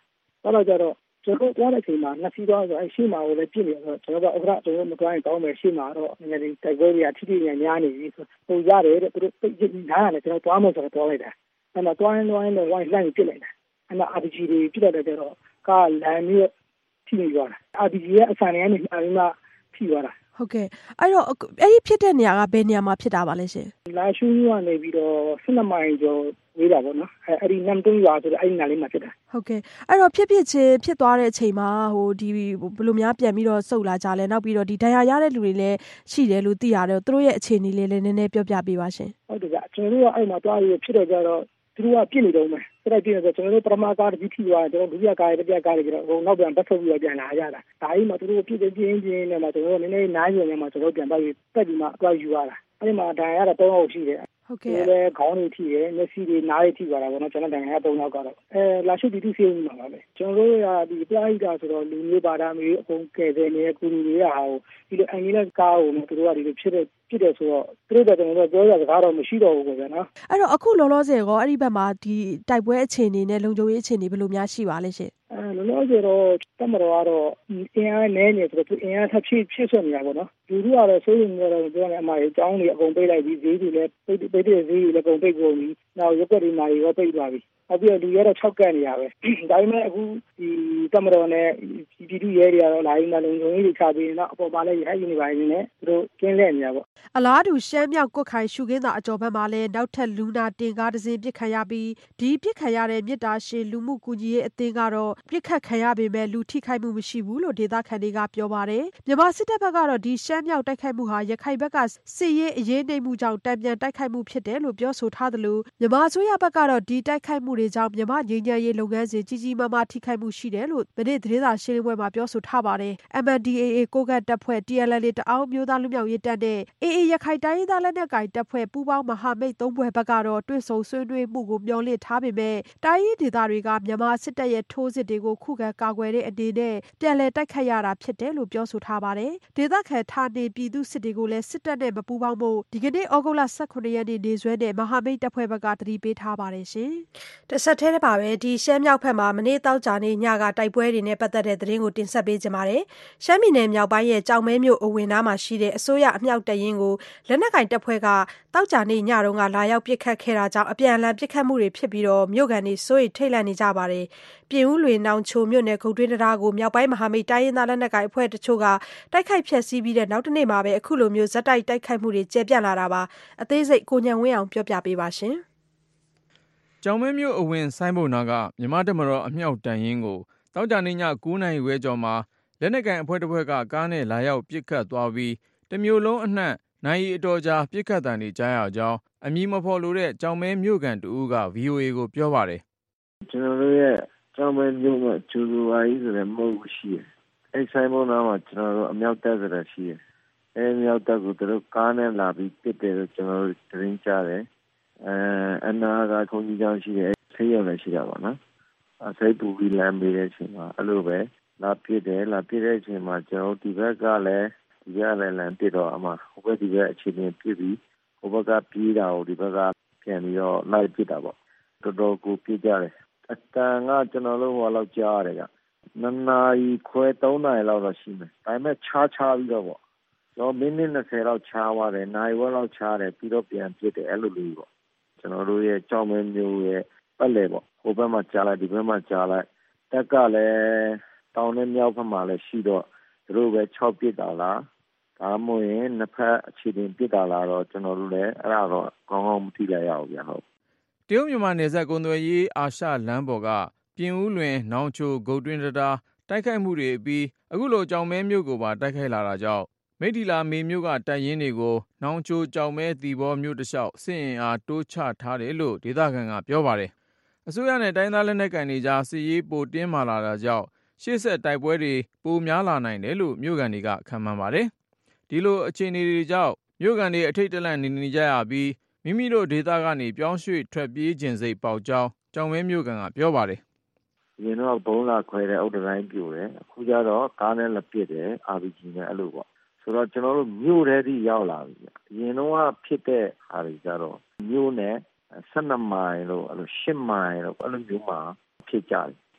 သွားတော့ကြတော့ကျွန်တော်သွားတဲ့အချိန်မှာနှစ်စီးသွားဆိုအဲရှေ့မှာကိုလည်းပြည့်နေတော့ကျွန်တော်ကဥက္ကဋ္ဌကျွန်တော်မသွားရင်ကောင်းမယ်ရှေ့မှာတော့ငယ်လေးတိုက်ပွဲတွေကထိထိညာညာနေပြီဆိုဟိုရတယ်တဲ့သူတို့ပြည့်နားရတယ်ကျွန်တော်သွားမယ်ဆိုတော့သွားလိုက်တာအဲ့တော့သွားရင်သွားရင်လည်းဝိုင်းလှမ်းပြစ်လိုက်တာအဲ့တော့ အာร์ พี ဂျီ တွေပြစ်လိုက်တဲ့ကျတော့ကားလမ်းပြီးထိနေသွားတာ အာร์ พี ဂျီ ရဲ့အဆန်တွေကနေအရင်မှထိသွားတာဟုတ်ကဲ့အဲ့တော့အဲ့ဒီဖြစ်တဲ့နေရာကဘယ်နေရာမှာဖြစ်တာပါလဲရှင်လာရှူးကနေပြီးတော့ဆယ်နှစ်မိုင်ကျော်ဝေးတာပေါ့နော်အဲအဲ့ဒီနမ်တုံးရွာဆိုတဲ့အဲ့ဒီနေရာလေးမှာဖြစ်တာဟုတ်ကဲ့အဲ့တော့ဖြစ်ဖြစ်ချင်းဖြစ်သွားတဲ့အချိန်မှာဟိုဒီဘယ်လိုများပြန်ပြီးတော့စုပ်လာကြလဲနောက်ပြီးတော့ဒီဒဏ်ရာရတဲ့လူတွေလည်းရှိတယ်လို့သိရတယ်သူတို့ရဲ့အခြေအနေလေးလည်းနည်းနည်းပြောပြပေးပါရှင်ဟုတ်တယ်ကကျွန်တော်တို့ကအဲ့မှာတွားပြီးဖြစ်တော့ကြတော့သူတို့ကပြစ်နေတော့မယ်အဲ့ဒါပြစ်နေတော့ကျွန်တော်တို့ပထမကားတစ်ပြီးထိသွားတယ်ကျွန်တော်ဒုတိယကားရဲ့တတိယကားတွေကျွန်တော်နောက်ပြန်ပတ်ထုတ်ပြီးတော့ပြန်လာရတာဒါကြီးမှသူတို့ပြစ်ပြင်းပြင်းနဲ့မှကျွန်တော်တို့နည်းနည်းနားယူနေမှကျွန်တော်တို့ပြန်ပတ်ပြီးတက်ပြီးမှတွားယူရတာအဲ့ဒီမှာဒဏ်ရာရတော့တော့ရှိတယ်ဟုတ်ကဲ့လေခေါင်းတွေထိတယ်မျက်စိတွေနားတွေထိသွားတာပေါ့နော်ကျွန်တော်ဒဏ်ရာသုံးယောက်ကတော့အဲလာရှုပ်တီတီဆေးဦးမှာပါပဲကျွန်တော်တို့ကဒီပလာဟိတာဆိုတော့လူမျိုးပါတာမျိုးအကုန်ကယ်တယ်နေကူလူတွေကဟာဒီလိုအင်္ဂလိပ်ကားကိုသူတို့ကဒီလိုဖြစ်တဲ့ဖြစ်တယ်ဆိုတော့သူတို့ကကျွန်တော်တို့ပြောရစကားတော့မရှိတော့ဘူးပေါ့နော်အဲ့တော့အခုလောလောဆယ်ကောအဲ့ဒီဘက်မှာဒီတိုက်ပွဲအခြေအနေနဲ့လုံခြုံရေးအခြေအနေဘယ်လိုများရှိပါလဲရှင်အဲလောလောဆယ်တော့တမတော်ကတော့အင်အားနည်းနေဆိုတော့သူအင်အားထပ်ဖြည့်ဖြည့်ဆွနေတာပေါ့နော်လူတွေကတော့စိုးရိမ်နေတော့ပြောနေအမှားကြီးအကြောင်းတွေအကုန်ပိတ်လိုက်ပြီးဈေးတွေလည်းပိတ်ပိတ်တဲ့ဈေးတွေလည်းအကုန်ပိတ်ကုန်ပြီနောက်ရုပ်ကတွေမာတွေရောပိတ်သွားပြီနောက်ပြီးတော့လူရဲတော့၆ကတ်နေရပဲဒါပေမဲ့အခုဒီတမတော်နဲ့ပြည်သူရဲတွေကတော့လာရင်မလုံခြုံရေးတွေချပေးနေတော့အပေါ်မှာလည်းရဟယူနေပါနေနဲ့သူတို့ကျင်းလဲနေတာပေါ့အလားတူရှမ်းမြောက်ကွတ်ခိုင်ရှုခင်းသာအကျော်ဘက်မှာလည်းနောက်ထပ်လူနာတင်ကားတစ်စင်းပြစ်ခတ်ရပြီးဒီပြစ်ခတ်ရတဲ့မြစ်တာရှင်လူမှုကူညီရေးအသင်းကတော့ပြစ်ခတ်ခံရပေမဲ့လူထိခိုက်မှုမရှိဘူးလို့ဒေသခံတွေကပြောပါတယ်မြန်မာစစ်တပ်ဘက်ကတော့ဒီရှမ်းမြောက်တိုက်ခိုက်မှုဟာရခိုင်ဘက်ကစစ်ရေးအရေးနှိမ်မှုကြောင့်တံပြန်တိုက်ခိုက်မှုဖြစ်တယ်လို့ပြောဆိုထားသလိုမြန်မာအစိုးရဘက်ကတော့ဒီတိုက်ခိုက်မှုတွေကြောင့်မြန်မာငြိမ်းချမ်းရေးလုပ်ငန်းစဉ်ကြီးကြီးမားမားထိခိုက်မှုရှိတယ်လို့မနေ့သတင်းစာရှင်းလင်းပွဲမှာပြောဆိုထားပါတယ်။ အမ် အန် ဒီ အေ အေ ကိုကတ်တပ်ဖွဲ့ တီ အယ် အယ် အေ တအောင်းမျိုးသားလူမျိုးရေးတပ်နဲ့ အေ အေ ရခိုင်တိုင်းရင်းသားလက်နက်ကိုင်တပ်ဖွဲ့ပူးပေါင်းမဟာမိတ်သုံးဖွဲ့ဘက်ကတော့တွေ့ဆုံဆွေးနွေးမှုကိုမျှော်လင့်ထားပေမဲ့တိုင်းရင်းဒေသတွေကမြန်မာစစ်တပ်ရဲ့ထိုးစစ်တွေကိုခုခံကာကွယ်တဲ့အနေနဲ့ပြန်လည်တိုက်ခိုက်ရတာဖြစ်တယ်လို့ပြောဆိုထားပါတယ်။ဒေသခံဌာနေပြည်သူစစ်တွေကိုလည်းစစ်တပ်နဲ့မပူးပေါင်းဖို့ဒီကနေ့ဩဂုတ်လ၁၇ရက်နေ့နေ့စွဲနဲ့မဟာမိတ်တပ်ဖွဲ့ဘက်ကသတိပေးထားပါတယ်ရှင်။တစ်ဆက်တည်းပါပဲဒီရှမ်းမြောက်ဘက်မှာမနေ့တောက်ကြနေ့ညကတိုက်ပွဲတွေနဲ့ပတ်သက်တဲ့သတင်းကိုတင်ဆက်ပေးကြပါမယ်။ရှမ်းပြည်နယ်မြောက်ပိုင်းရဲ့ကြောင်မဲမြို့အဝင်နားမှာရှိတဲ့အစိုးရအမြောက်တပ်ရင်းကိုလက်နက်ကင်တပ်ဖွဲ့ကတောက်ကြနေ့ညတုန်းကလာရောက်ပစ်ခတ်ခဲ့တာကြောင့်အပြန်အလှန်ပစ်ခတ်မှုတွေဖြစ်ပြီးတော့မြို့ကန်တွေစိုးရိမ်ထိတ်လန့်နေကြပါတယ်။ပြင်ဦးလွင်နောင်ချိုမြို့နယ်ခုတ်တွင်းတရားကိုမြောက်ပိုင်းမဟာမိတ်တိုင်းရင်းသားလက်နက်ကိုင်အဖွဲ့တချို့ကတိုက်ခိုက်ဖျက်ဆီးပြီးတဲ့နောက်တနေ့မှာပဲအခုလိုမျိုးဇက်တိုက်တိုက်ခိုက်မှုတွေကျယ်ပြန့်လာတာပါ။အသေးစိတ်ကိုညံဝင်းအောင်ပြောပြပေးပါရှင်။ကြောင်မဲမြို့အဝင်ဆိုင်းဘုံနာကမြမတမတော်အမြောက်တန်ရင်ကိုတောက်ကြနေ့ည၉နာရီဝဲကျော်မှာလက်နက်ကန်အဖွဲ့တစ်ဖွဲ့ကကားနဲ့လာရောက်ပစ်ခတ်သွားပြီးတမျိုးလုံးအနှံ့နိုင်အတော်ကြာပစ်ခတ်တံတွေကြားရကြောင်းအမည်မဖော်လိုတဲ့ကြောင်မဲမြို့ကန်တူက ဗွီအိုအေ ကိုပြောပါတယ်။ကျွန်တော်တို့ရဲ့ကြောင်မဲမြို့မှာကျူလူဝါကြီးဆိုတဲ့မုတ်ရှိတယ်။အဲဆိုင်ဘုံနာမှာကျွန်တော်တို့အမြောက်တပ်ဆိုတာရှိတယ်။အဲမြောက်တပ်ကိုသူတို့ကားနဲ့လာပြီးပစ်တယ်လို့ကျွန်တော်တို့သတင်းကြားတယ်။အဲအနာကခုံကြီးကြောင်ရှိတယ်ဆေးရုံလည်းရှိတာပါနော်။အစိပ်ပူပြီးလမ်းပေးတဲ့အချိန်မှာအဲ့လိုပဲလာပြစ်တယ်လာပြစ်တဲ့အချိန်မှာကျွန်တော်ဒီဘက်ကလည်းဒီကလည်းလမ်းပြစ်တော့အမှဟိုဘက်ဒီဘက်အခြေအနေပြစ်ပြီးဟိုဘက်ကပြေးတာကိုဒီဘက်ကပြန်ပြီးတော့လိုက်ပြစ်တာပေါ့တော်တော်ကိုပြစ်ကြတယ်အတန်ကကျွန်တော်တို့ဟိုလောက်ကြားရတယ်ကနှစ်နာရီခွဲသုံးနာရီလောက်တော့ရှိမယ်ဒါပေမဲ့ခြားခြားပြီးတော့ပေါ့တော့မိနစ်၂၀လောက်ခြားသွားတယ်နိုင်ဝက်လောက်ခြားတယ်ပြီးတော့ပြန်ပြစ်တယ်အဲ့လိုလေးပေါ့ကျွန်တော်တို့ရဲ့ကြောင်မဲမျိုးရဲ့ပတ်လေပေါ့ဟိုဘက်မှာကြားလိုက်ဒီဘက်မှာကြားလိုက်တက်ကလည်းတောင်နဲ့မြောက်ဘက်မှာလည်းရှိတော့သူတို့ပဲ၆ပစ်တာလားဒါမှမဟုတ်ရင်နှစ်ဖက်အခြေတင်ပစ်တာလားတော့ကျွန်တော်တို့လည်းအဲ့ဒါတော့ကောင်းကောင်းမသိလိုက်ရအောင်ဗျာဟုတ်တရုတ်မြန်မာနယ်စပ်ကုန်သွယ်ရေးအာရှလမ်းပေါ်ကပြင်ဦးလွင်နောင်ချိုဂုတ်တွင်းတရားတိုက်ခိုက်မှုတွေအပြီးအခုလိုကြောင်မဲမြို့ကိုပါတိုက်ခိုက်လာတာကြောင့်မိထီလာမေမြို့ကတပ်ရင်းတွေကိုနောင်ချိုကြောင်မဲသီဘောမြို့တစ်လျှောက်စစ်အင်အားတိုးချထားတယ်လို့ဒေသခံကပြောပါတယ်အစိုးရနဲ့တိုင်းသားလက်နက်ကိုင်တွေကြားစစ်ရေးပိုတင်းမာလာတာကြောင့်ရှေ့ဆက်တိုက်ပွဲတွေပိုများလာနိုင်တယ်လို့မြို့ကန်တွေကခန့်မှန်းပါတယ်ဒီလိုအခြေအနေတွေကြောင့်မြို့ကန်တွေအထိတ်တလန့်နေနေကြရပြီးမိမိတို့ဒေသကနေပြောင်းရွှေ့ထွက်ပြေးခြင်းစိတ်ပေါက်ကြောင်းကြောင်မဲမြို့ကန်ကပြောပါတယ်ရင်းတော့ဘုံလာခွဲတဲ့အုတ်တိုင်းပြိုတယ်အခုကျတော့ကားနဲ့လက်ပစ်တယ် အာ ပီ ဂျီ နဲ့အဲ့လိုပေါ့ဆိုတော့ကျွန်တော်တို့မြို့ထဲထိရောက်လာပြီအရင်တော့ဖြစ်တဲ့ဟာတွေကြတော့မြို့နဲ့၁၂မိုင်လို့အဲ့လို၈မိုင်လို့အဲ့လိုမျိုးမှာဖြစ်ကြတယ်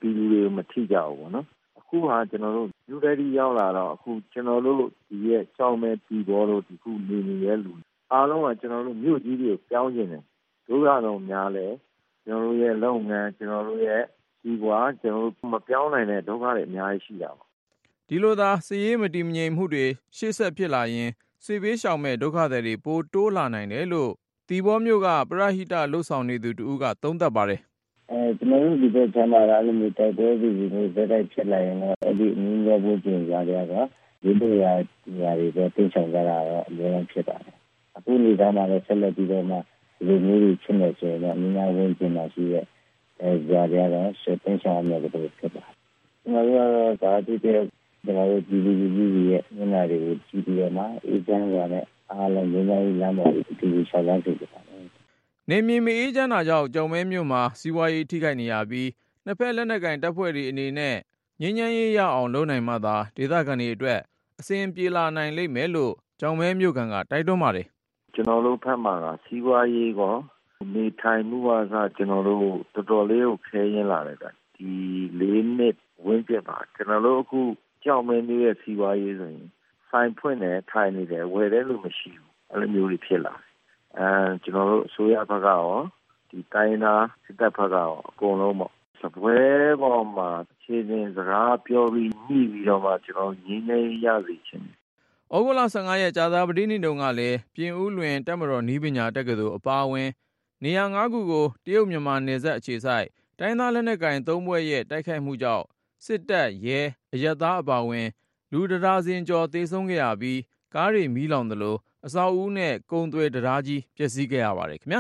ပြည်သူတွေကိုမထိကြဘူးပေါ့နော်အခုဟာကျွန်တော်တို့လူတွေရောက်လာတော့အခုကျွန်တော်တို့ဒီရဲ့ကြောင်းမဲ့ပြည်ပေါ်လို့ဒီခုနေနေရဲ့လူအားလုံးကကျွန်တော်တို့မြို့ကြီးတွေကိုပြောင်းကျင်တယ်ဒုက္ခတော့များလဲကျွန်တော်တို့ရဲ့လုပ်ငန်းကျွန်တော်တို့ရဲ့ဒီကွာကျွန်တော်တို့မပြောင်းနိုင်တဲ့ဒုက္ခတွေအများကြီးရှိတာပါဒီလိုသာစည်ရေးမတည်မငြိမ်မှုတွေရှေ့ဆက်ဖြစ်လာရင်စေဘေးရှောင်မဲ့ဒုက္ခတွေပိုတိုးလာနိုင်တယ်လို့တီဘောမျိုးကပရဟိတလှုပ်ဆောင်နေသူတူကသုံးသပ်ပါတယ်အဲကျွန်တော်တို့ဒီဘက်ခြမ်းမှာလည်းမျိုးတိုက်ပွဲတွေတွေဇက်တိုက်ဖြစ်လာရင်တော့အဲ့ဒီအင်းရောဖို့ပြင်ကြရတာဒီလိုရာဒီရာတွေပဲတင်ဆောင်ကြတာတော့အများကြီးဖြစ်ပါတယ်အခုနေသားမှာလည်းဆက်လက်ပြီးတော့မှဒီလိုမျိုးတွေဖြစ်နေဆိုတော့အများဝင်ကျင်လာရှိရဲ့အဲကြရတော့ဆက်တင်ဆောင်ရမယ်လို့ဖြစ်ပါတယ်ကျွန်တော်တို့ကဒါတည်းကကျွန်တော်တို့ဒီဒီဒီရဲ့ညနာတွေကိုကြည့်ပြီးတော့မှအေဂျင့်ကလည်းအားလုံးငြိမ်းချမ်းရေးလမ်းပေါ်ဒီဒီရှောင်းလမ်းတွေဖြစ်ပါတယ်နေမြေမအေးချမ်းတာကြောင့်ကြောင်မဲမြို့မှာစီးပွားရေးထိခိုက်နေရပြီးနှစ်ဖက်လက်နက်ကင်တပ်ဖွဲ့တွေအနေနဲ့ငြိမ်းချမ်းရေးရအောင်လုပ်နိုင်မှသာဒေသခံတွေအတွက်အဆင်ပြေလာနိုင်လိမ့်မယ်လို့ကြောင်မဲမြို့ကန်ကတိုက်တွန်းပါတယ်ကျွန်တော်တို့ဖက်မှာကစီးပွားရေးကောနေထိုင်မှုကကျွန်တော်တို့တော်တော်လေးကိုခဲရင်းလာတယ်ကဒီလေးနှစ်ဝန်းကျင်ပါကျွန်တော်တို့အခုကြောင်မဲမြို့ရဲ့စီးပွားရေးဆိုရင်ဆိုင်ဖွင့်တယ်ထိုင်နေတယ်ဝယ်တယ်လို့မရှိဘူးအဲ့လိုမျိုးတွေဖြစ်လာအဲကျွန်တော်တို့အစိုးရဘက်ကရောဒီတိုင်းသားစစ်တပ်ဘက်ကရောအကုန်လုံးပေါ့စပွဲပေါ်မှာခြေချင်းစကားပြောပြီးညှိပြီးတော့မှကျွန်တော်ငြင်းနေရစီချင်းဩဂုတ်လဆယ့်ငါရက်ကြာသပတေးနေ့တုန်းကလည်းပြင်ဦးလွင်တပ်မတော်နီးပညာတက္ကသိုလ်အပါအဝင်နေရာ၅ခုကိုတရုတ်မြန်မာနယ်စပ်အခြေစိုက်တိုင်းသားလက်နက်ကိုင်သုံးဘွဲ့ရဲ့တိုက်ခိုက်မှုကြောင့်စစ်တပ်ရဲအရပ်သားအပါအဝင်လူတရာစင်ကျော်သေဆုံးခဲ့ရပြီးကားတွေမီးလောင်သလိုအဆောက်အဦနဲ့ကုန်သွယ်တရားကြီးပျက်စီးခဲ့ရပါတယ်ခင်ဗျာ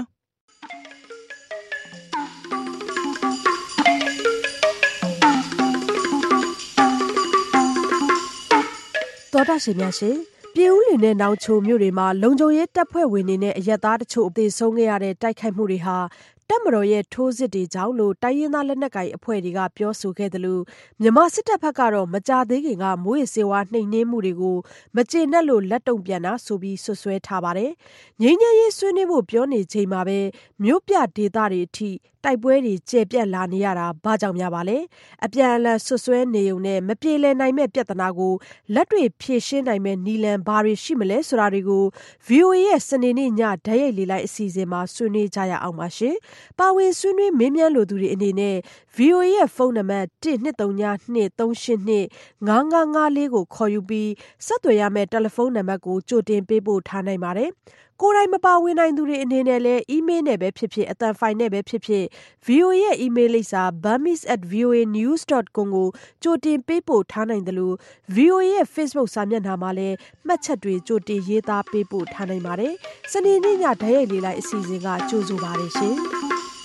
တော်တာရှင်များရှင်ပြည်ဦးလွင်နဲ့နောင်ချိုမြို့တွေမှာလုံခြုံရေးတပ်ဖွဲ့ဝင်တွေနဲ့အရက်သားတချို့အသေးဆုံးခဲ့ရတဲ့တိုက်ခိုက်မှုတွေဟာတပ်မတော်ရဲ့ထိုးစစ်တွေကြောင့်လို့တိုင်းရင်းသားလက်နက်ကိုင်အဖွဲ့တွေကပြောဆိုခဲ့တယ်လို့မြန်မာစစ်တပ်ဘက်ကတော့မကြသေးခင်ကမိုးရေစေဝါနှိမ်နှင်းမှုတွေကိုမကျေနပ်လို့လက်တုံပြန်တာဆိုပြီးဆွဆွဲထားပါတယ်။ငြိမ်းချမ်းရေးဆွေးနွေးဖို့ပြောနေချိန်မှာပဲမြို့ပြဒေသတွေအထိတိုက်ပွဲတွေကျယ်ပြန့်လာနေရတာဘာကြောင့်များပါလဲ။အပြန်အလှန်ဆွဆွဲနေုံနဲ့မပြေလည်နိုင်မဲ့ပြဿနာကိုလက်တွေ့ဖြေရှင်းနိုင်မဲ့နီလန်ဘာတွေရှိမလဲဆိုတာတွေကို ဗွီအိုအေ ရဲ့စနေနေ့ညဓာတ်ရိုက်လေလိုက်အစီအစဉ်မှာဆွေးနွေးကြရအောင်ပါရှင်။ပါဝင်ဆွေးနွေးမေးမြန်းလိုသူတွေအနေနဲ့ ဗွီအိုအေ ရဲ့ဖုန်းနံပါတ်တစ်နှစ်သုံးညနှစ်သုံးရှစ်နှစ်ငါးငါးငါးလေးကိုခေါ်ယူပြီးဆက်သွယ်ရမယ့်တယ်လီဖုန်းနံပါတ်ကိုကြိုတင်ပေးပို့ထားနိုင်ပါတယ်။ကိုယ်တိုင်မပါဝင်နိုင်သူတွေအနေနဲ့လည်း email နဲ့ပဲဖြစ်ဖြစ်အသံဖိုင်နဲ့ပဲဖြစ်ဖြစ် ဗွီအိုအေ ရဲ့ email လိပ်စာ burmese at v o a news dot com ကိုကြိုတင်ပေးပို့ထားနိုင်တယ်လို့ ဗွီအိုအေ ရဲ့ Facebook စာမျက်နှာမှာလည်းမှတ်ချက်တွေကြိုတင်ရေးသားပေးပို့ထားနိုင်ပါတယ်။စနေနေ့ညဓာတ်ရိုက်လေလိုက်အစီအစဉ်ကကြိုဆိုပါတယ်ရှင်။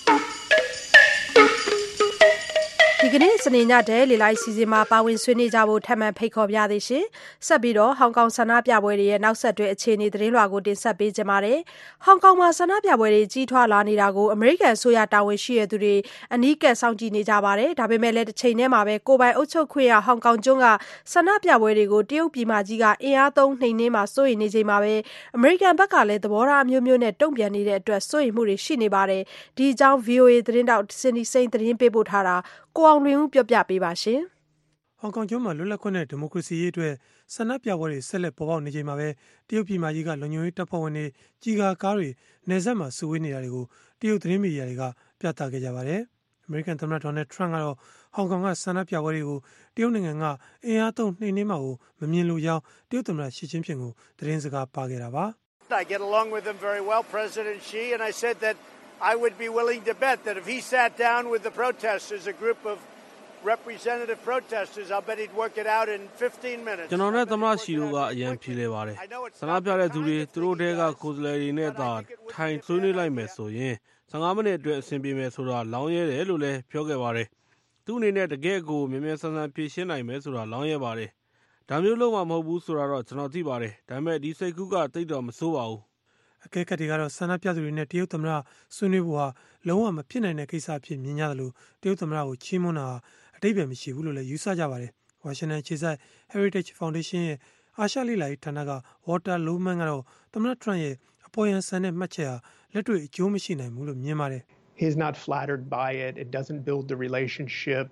ဒီကနေ့စနေညဓာတ်လေလိုက်စီစဉ်မှာပါဝင်ဆွေးနွေးကြဖို့ထပ်မံဖိတ်ခေါ်ပြသေးရှင်ဆက်ပြီးတော့ဟောင်ကောင်ဆန္ဒပြပွဲတွေရဲ့နောက်ဆက်တွဲအခြေအနေသတင်းလွှာကိုတင်ဆက်ပေးကြပါမယ်ဟောင်ကောင်မှာဆန္ဒပြပွဲတွေကြီးထွားလာနေတာကိုအမေရိကန်အစိုးရတာဝန်ရှိတဲ့သူတွေအနီးကပ်စောင့်ကြည့်နေကြပါတယ်ဒါပေမဲ့လည်းတစ်ချိန်တည်းမှာပဲကိုယ်ပိုင်အုပ်ချုပ်ခွင့်ရဟောင်ကောင်ကျွန်းကဆန္ဒပြပွဲတွေကိုတရုတ်ပြည်မကြီးကအင်အားသုံးနှိမ်နင်းမှာစိုးရိမ်နေချိန်မှာပဲအမေရိကန်ဘက်ကလည်းသဘောထားအမျိုးမျိုးနဲ့တုံ့ပြန်နေတဲ့အတွက်စိုးရိမ်မှုတွေရှိနေပါတယ်ဒီအကြောင်း ဗွီအိုအေ သတင်းတောက်စင်ဒီစိန်သတင်းပေးပို့ထားတာကိုအောင်လွင်ဦးပြောပြပေးပါရှင်ဟောင်ကောင်ကျွန်းမှာလွတ်လပ်ခွင့်နဲ့ဒီမိုကရေစီရေးအတွက်ဆန္ဒပြပွဲတွေဆက်လက်ပေါ်ပေါက်နေချိန်မှာပဲတရုတ်ပြည်မကြီးကလုံခြုံရေးတပ်ဖွဲ့ဝင်တွေကြီးကားကားတွေနယ်စပ်မှာစုဝေးနေတာတွေကိုတရုတ်သတင်းမီဒီယာတွေကပြသခဲ့ကြပါတယ်။အမေရိကန်သမ္မတဒေါ်နယ်ထရန့်ကတော့ဟောင်ကောင်ကဆန္ဒပြပွဲတွေကိုတရုတ်နိုင်ငံကအင်အားသုံးနှိမ်နင်းမှာကိုမမြင်လို့ကြောင်းတရုတ်သမ္မတရှီကျင်းဖျင်ကိုသတင်းစကားပါခဲ့တာပါ။ I get along with him very well, President Xi, and I said that I would be willing to bet that if he sat down with the protesters, a group of representative protesters, I'll bet he'd work it out in fifteen minutes. ကျွန်တော်နဲ့သမ္မတရှီတို့ကအရင်ဖြေလဲပါတယ်ဆန္ဒပြတဲ့သူတွေသူတို့တဲကကိုယ်စားလှယ်တွေနဲ့သာထိုင်ဆွေးနွေးလိုက်မယ်ဆိုရင်ဆယ်ငါးမိနစ်အတွင်းအဆင်ပြေမယ်ဆိုတာလောင်းရဲတယ်လို့လည်းပြောခဲ့ပါတယ်သူ့အနေနဲ့တကယ့်ကိုမြဲမြဲဆန်းဆန်းဖြေရှင်းနိုင်မယ်ဆိုတာလောင်းရဲပါတယ်ဒါမျိုးလုံးဝမဟုတ်ဘူးဆိုတာတော့ကျွန်တော်သိပါတယ်ဒါပေမဲ့ဒီစိတ်ကူးကတိတ်တော့မဆိုးပါဘူးအကဲခတ်တွေကတော့ဆန္ဒပြသူတွေနဲ့တရုတ်သမ္မတဆွေးနွေးဖို့ဟာလုံးဝမဖြစ်နိုင်တဲ့ကိစ္စအဖြစ်မြင်ကြတယ်လို့တရုတ်သမ္မတကိုချီးမွမ်းတာအတိတ်ပဲမရှိဘူးလို့လည်းယူဆကြပါတယ်။ဝါရှင်တန်ခြေစိုက် Heritage Foundation ရဲ့အာရှလေ့လာရေးဌာနက Walter Lohman ကတော့သမ္မတထရန့်ရဲ့အပေါ်ယံဆန်တဲ့မှတ်ချက်ဟာလက်တွေ့အကျိုးမရှိနိုင်ဘူးလို့မြင်ပါတယ်။ He's not flattered by it. It doesn't build the relationship.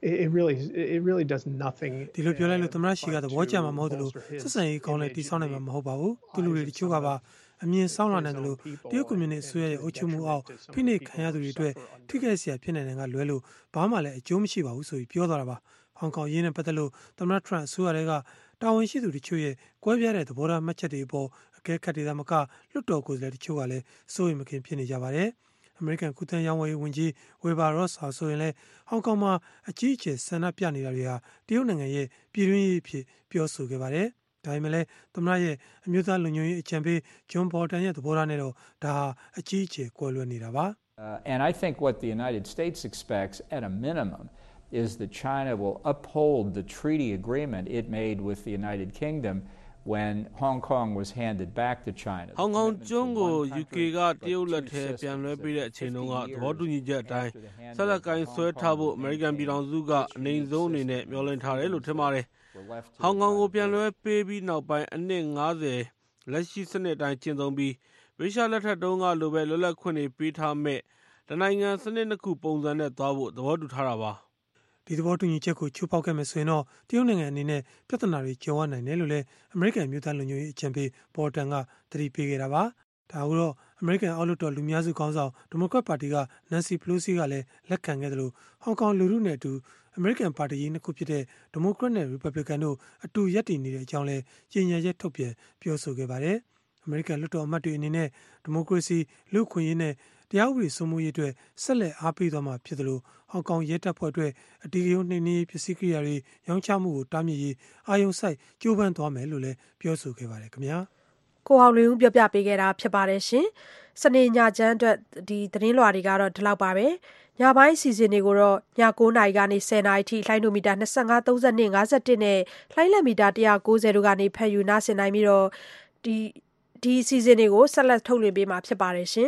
it, it really it really does nothing. ဒီလိုပြောလိုက်လို့သမ္မတရှီကသဘောကျမှာမဟုတ်တယ်လို့ဆက်ဆံရေးကောင်းတဲ့တိစောင်းနိုင်မှာမဟုတ်ပါဘူးသူလူတွေတချို့ကပါအမြင်ဆောင်းလာနိုင်တယ်လို့တရုတ်ကွန်မြူနစ်အစိုးရရဲ့အုပ်ချုပ်မှုအောက်ဖိနှိပ်ခံရသူတွေအတွက်ထိခိုက်စရာဖြစ်နေတဲ့ကလွဲလို့ဘာမှလည်းအကျိုးမရှိပါဘူးဆိုပြီးပြောသွားတာပါဟောင်ကောင်ရင်းနဲ့ပတ်သက်လို့သမ္မတထရန့်အစိုးရတွေကတာဝန်ရှိသူတချို့ရဲ့ကွဲပြားတဲ့သဘောထားမှတ်ချက်တွေအပေါ်အကဲခတ်တွေသာမကလွတ်တော်ကိုယ်စားလှယ်တချို့ကလည်းစိုးရိမ်မကင်းဖြစ်နေကြပါတယ်အမေရိကန်ကုသရေးရောင်းဝယ်ရေးဝန်ကြီးဝေဘာရော့စ်ဟာဆိုရင်လည်းဟောင်ကောင်မှာအကြီးအကျယ်ဆန္ဒပြနေတာတွေဟာတရုတ်နိုင်ငံရဲ့ပြည်တွင်းရေးဖြစ်ပြောဆိုခဲ့ပါတယ်ဒါပေမဲ့လည်းသမ္မတရဲ့အမျိုးသားလုံခြုံရေးအကြံပေးဂျွန်ဘော်တန်ရဲ့သဘောထားနဲ့တော့ဒါဟာအကြီးအကျယ်ကွဲလွဲနေတာပါ And I think what the United States expects at a minimum is that China will uphold the treaty agreement it made with the United Kingdom when Hong Kong was handed back to China. Hong Kong ကျွန်းကို ယူကေ ကတရုတ်လက်ထဲပြန်လွှဲပေးတဲ့အချိန်တုန်းကသဘောတူညီချက်အတိုင်းဆက်လက်ကိုင်ဆွဲထားဖို့အမေရိကန်ပြည်ထောင်စုကအနေဆုံးအနေနဲ့မျှော်လင့်ထားတယ်လို့ထင်ပါတယ်။ ဟောင်ကောင်ကိုပြန်လွှဲပေးပြီးနောက်ပိုင်းအနှစ်၅၀လက်ရှိစနစ်အတိုင်းကျင့်သုံးပြီးဗြိတိရှလက်ထက်တုန်းကလိုပဲလွတ်လပ်ခွင့်တွေပေးထားမဲ့တနိုင်ငံစနစ်နှစ်ခုပုံစံနဲ့သွားဖို့သဘောတူထားတာပါဒီသဘောတူညီချက်ကိုချိုးဖောက်ခဲ့မယ်ဆိုရင်တော့တရုတ်နိုင်ငံအနေနဲ့ပြဿနာတွေကြုံရနိုင်တယ်လို့လည်းအမေရိကန်မြို့သားလူမျိုးရေးအကြံပေးဘော်တန်ကသတိပေးခဲ့တာပါဒါကိုတော့အမေရိကန်အောက်လွှတ်တော်လူများစုခေါင်းဆောင်ဒီမိုကရက်ပါတီကနန်စီပလိုစီကလည်းလက်ခံခဲ့တယ်လို့ဟောင်ကောင်လူထုနဲ့အတူအမေရိကန်ပါတီကြီးနှစ်ခုဖြစ်တဲ့ဒီမိုကရက်နဲ့ရီပတ်ဘလစ်ကန်တို့အတူရပ်တည်နေတဲ့အကြောင်းလဲကြေညာချက်ထုတ်ပြန်ပြောဆိုခဲ့ပါတယ်အမေရိကန်လွှတ်တော်အမတ်တွေအနေနဲ့ဒီမိုကရေစီလူ့အခွင့်အရေးနဲ့တရားဥပဒေစိုးမိုးရေးအတွက်ဆက်လက်အားပေးသွားမှာဖြစ်တယ်လို့ဟောင်ကောင်ရဲတပ်ဖွဲ့အတွက်အတီးရုံးနှိမ့်နေပစ္စည်းကိရိယာတွေရောင်းချမှုကိုတားမြစ်ရေးအာရုံစိုက်ကြိုးပမ်းသွားမယ်လို့လည်းပြောဆိုခဲ့ပါတယ်ခင်ဗျာကိုအောင်လွင်ဦးပြောပြပေးခဲ့တာဖြစ်ပါတယ်ရှင်စနေညချမ်းအတွက်ဒီသတင်းလွှာတွေကတော့ဒီလောက်ပါပဲညပိုင်းစီစဉ်တွေကိုတော့ည9နာရီကနေ10နာရီထိလှိုင်းဒိုမီတာ25 32 51နဲ့လှိုင်းလက်မီတာone ninetyတို့ကနေဖတ်ယူနားဆင်နိုင်ပြီးတော့ဒီဒီစီစဉ်တွေကိုဆက်လက်ထုတ်လွှင့်ပေးမှာဖြစ်ပါတယ်ရှင်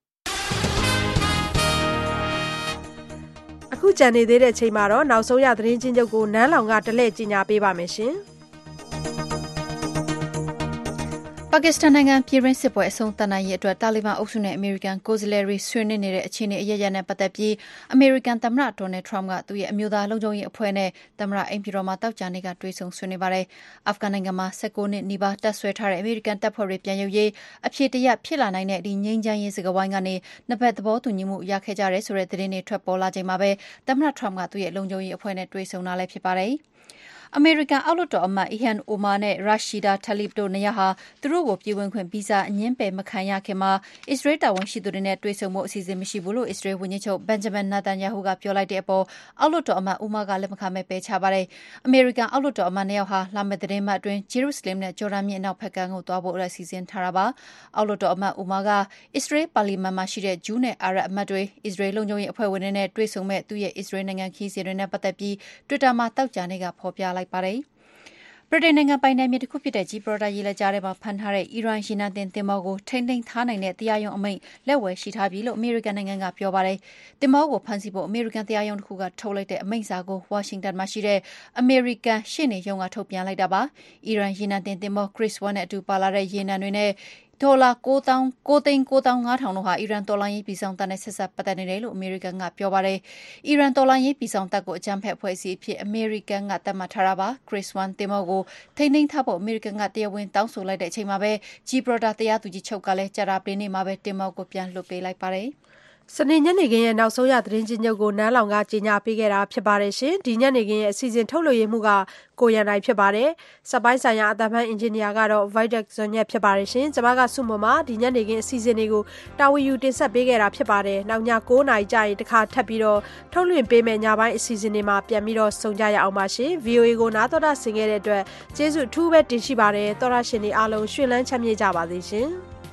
အခုကြံနေသေးတဲ့အချိန်မှာတော့နောက်ဆုံးရသတင်းချင်းချုပ်ကိုနန်းလောင်ကတလဲကြီးညာပေးပါမယ်ရှင်ပါကစ္စတန်နိုင်ငံပြည်တွင်းစစ်ပွဲအဆုံးသတ်နိုင်ရေးအတွက်တာလီဘန်အုပ်စုနဲ့အမေရိကန်ကိုယ်စားလှယ်တွေဆွေးနွေးနေတဲ့အခြေအနေအရရနဲ့ပတ်သက်ပြီးအမေရိကန်သမ္မတဒေါ်နယ်ထရမ့်ကသူ့ရဲ့အမျိုးသားလုံခြုံရေးအဖွဲ့နဲ့သမ္မတအိမ်ဖြူတော်မှာတောက်ကြနေကတွေ့ဆုံဆွေးနွေးပါတယ်။အာဖဂန်နိုင်ငံမှာ၁၉နှစ်နီးပါးတပ်ဆွဲထားတဲ့အမေရိကန်တပ်ဖွဲ့တွေပြန်ရုပ်ရေးအဖြစ်တရဖြစ်လာနိုင်တဲ့ဒီငြိမ်းချမ်းရေးစကားဝိုင်းကနေနှစ်ဖက်သဘောတူညီမှုရခဲ့ကြတယ်ဆိုတဲ့သတင်းတွေထွက်ပေါ်လာချိန်မှာပဲသမ္မတထရမ့်ကသူ့ရဲ့လုံခြုံရေးအဖွဲ့နဲ့တွေ့ဆုံတာလည်းဖြစ်ပါတယ်။အမေရိကန်အောက်လွှတ်တော်အမတ်အီဟန်အိုမာနဲ့ရာရှီဒါထလစ်တို့နှစ်ယောက်ဟာသူတို့ကိုပြည်ဝင်ခွင့်ဗီဇာအငင်းပယ်မခံရခင်မှာအစ္စရေးတာဝန်ရှိသူတွေနဲ့တွေ့ဆုံမှုအစီအစဉ်မရှိဘူးလို့အစ္စရေးဝန်ကြီးချုပ်ဘန်ဂျမင်နာတန်ယာဟုကပြောလိုက်တဲ့အပေါ်အောက်လွှတ်တော်အမတ်အိုမာကလက်မခံမဲ့ပယ်ချပါတယ်။အမေရိကန်အောက်လွှတ်တော်အမတ်နှစ်ယောက်ဟာလာမယ့်သတင်းပတ်အတွင်းဂျေရုဆလင်နဲ့ဂျော်ဒန်မြစ်အနောက်ဘက်ကမ်းကိုသွားဖို့အစီအစဉ်ထားတာပါ။အောက်လွှတ်တော်အမတ်အိုမာကအစ္စရေးပါလီမန်မှာရှိတဲ့ဂျူးနဲ့အာရပ်အမတ်တွေအစ္စရေးလုံခြုံရေးအဖွဲ့ဝင်တွေနဲ့တွေ့ဆုံမဲ့သူ့ရဲ့အစ္စရေးနိုင်ငံခီးစဉ်တွေနဲ့ပတ်သက်ပြီး Twitter မှာတောက်ကြနေကဖော်ပြလိုက်ပါတယ်။ဗြိတိန်နိုင်ငံပိုင်နယ်မြေတစ်ခုဖြစ်တဲ့ဂျီဘရော်တာရေလက်ကြားထဲမှာဖမ်းထားတဲ့အီရန်ရေနံတင်သင်္ဘောကိုထိန်းသိမ်းထားနိုင်တဲ့တရားရုံးအမိန့်လက်ဝယ်ရှိထားပြီလို့အမေရိကန်နိုင်ငံကပြောပါတယ်။သင်္ဘောကိုဖမ်းဆီးဖို့အမေရိကန်တရားရုံးတစ်ခုကထုတ်လိုက်တဲ့အမိန့်စာကိုဝါရှင်တန်မှာရှိတဲ့အမေရိကန်ရှေ့နေရုံးကထုတ်ပြန်လိုက်တာပါ။အီရန်ရေနံတင်သင်္ဘော Grace one နဲ့အတူပါလာတဲ့ရေနံတွေနဲ့ဒေါ်လာကိုးသိန်းကိုးသိန်း၅ထောင်တို့ဟာအီရန်တော်လှန်ရေးပြည်ဆောင်တပ်နဲ့ဆက်စပ်ပတ်သက်နေတယ်လို့အမေရိကန်ကပြောပါတယ်။အီရန်တော်လှန်ရေးပြည်ဆောင်တပ်ကိုအကြမ်းဖက်အဖွဲ့အစည်းအဖြစ်အမေရိကန်ကသတ်မှတ်ထားတာပါ။ Grace one သင်္ဘောကိုထိန်းသိမ်းထားဖို့အမေရိကန်ကတရားဝင်တောင်းဆိုလိုက်တဲ့အချိန်မှာပဲဂျီဘရော်တာတရားသူကြီးချုပ်ကလည်းကြာတာပင်နေ့မှာပဲသင်္ဘောကိုပြန်လွှတ်ပေးလိုက်ပါတယ်။စနေညနေခင်းရဲ့နောက်ဆုံးရသတင်းချင်းချုပ်ကိုနန်းလောင်ကကြီးညာပေးခဲ့တာဖြစ်ပါတယ်ရှင်ဒီညနေခင်းရဲ့အစီအစဉ်ထုတ်လွှင့်မှုကကိုရန်နိုင်ဖြစ်ပါတယ်စပိုင်းဆိုင်ရာအတမန်အင်ဂျင်နီယာကတော့ Vidac ဇွန်ညက်ဖြစ်ပါတယ်ရှင်ကျွန်မကစုမမဒီညနေခင်းအစီအစဉ်တွေကိုတာဝန်ယူတင်ဆက်ပေးခဲ့တာဖြစ်ပါတယ်နောက်ည9နာရီကြာရင်တစ်ခါထပ်ပြီးတော့ထုတ်လွှင့်ပေးမယ်ညပိုင်းအစီအစဉ်တွေမှာပြန်ပြီးတော့ဆုံကြရအောင်ပါရှင် ဗီအိုအေ ကိုနားတော်တာဆင်ခဲ့တဲ့အတွက်ကျေးဇူးအထူးပဲတင်ရှိပါတယ်တော်ရရှင်တွေအားလုံးရွှင်လန်းချမ်းမြေ့ကြပါစေရှင်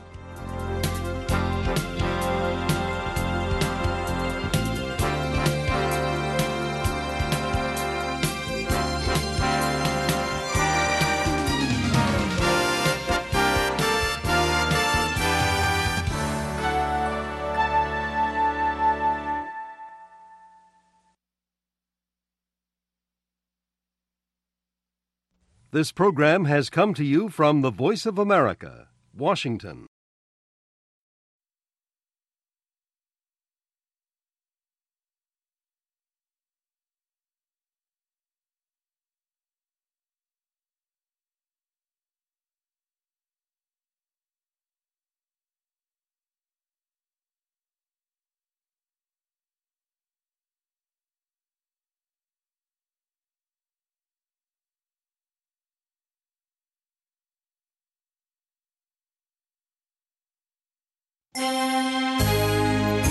This program has come to you from the Voice of America, Washington. ။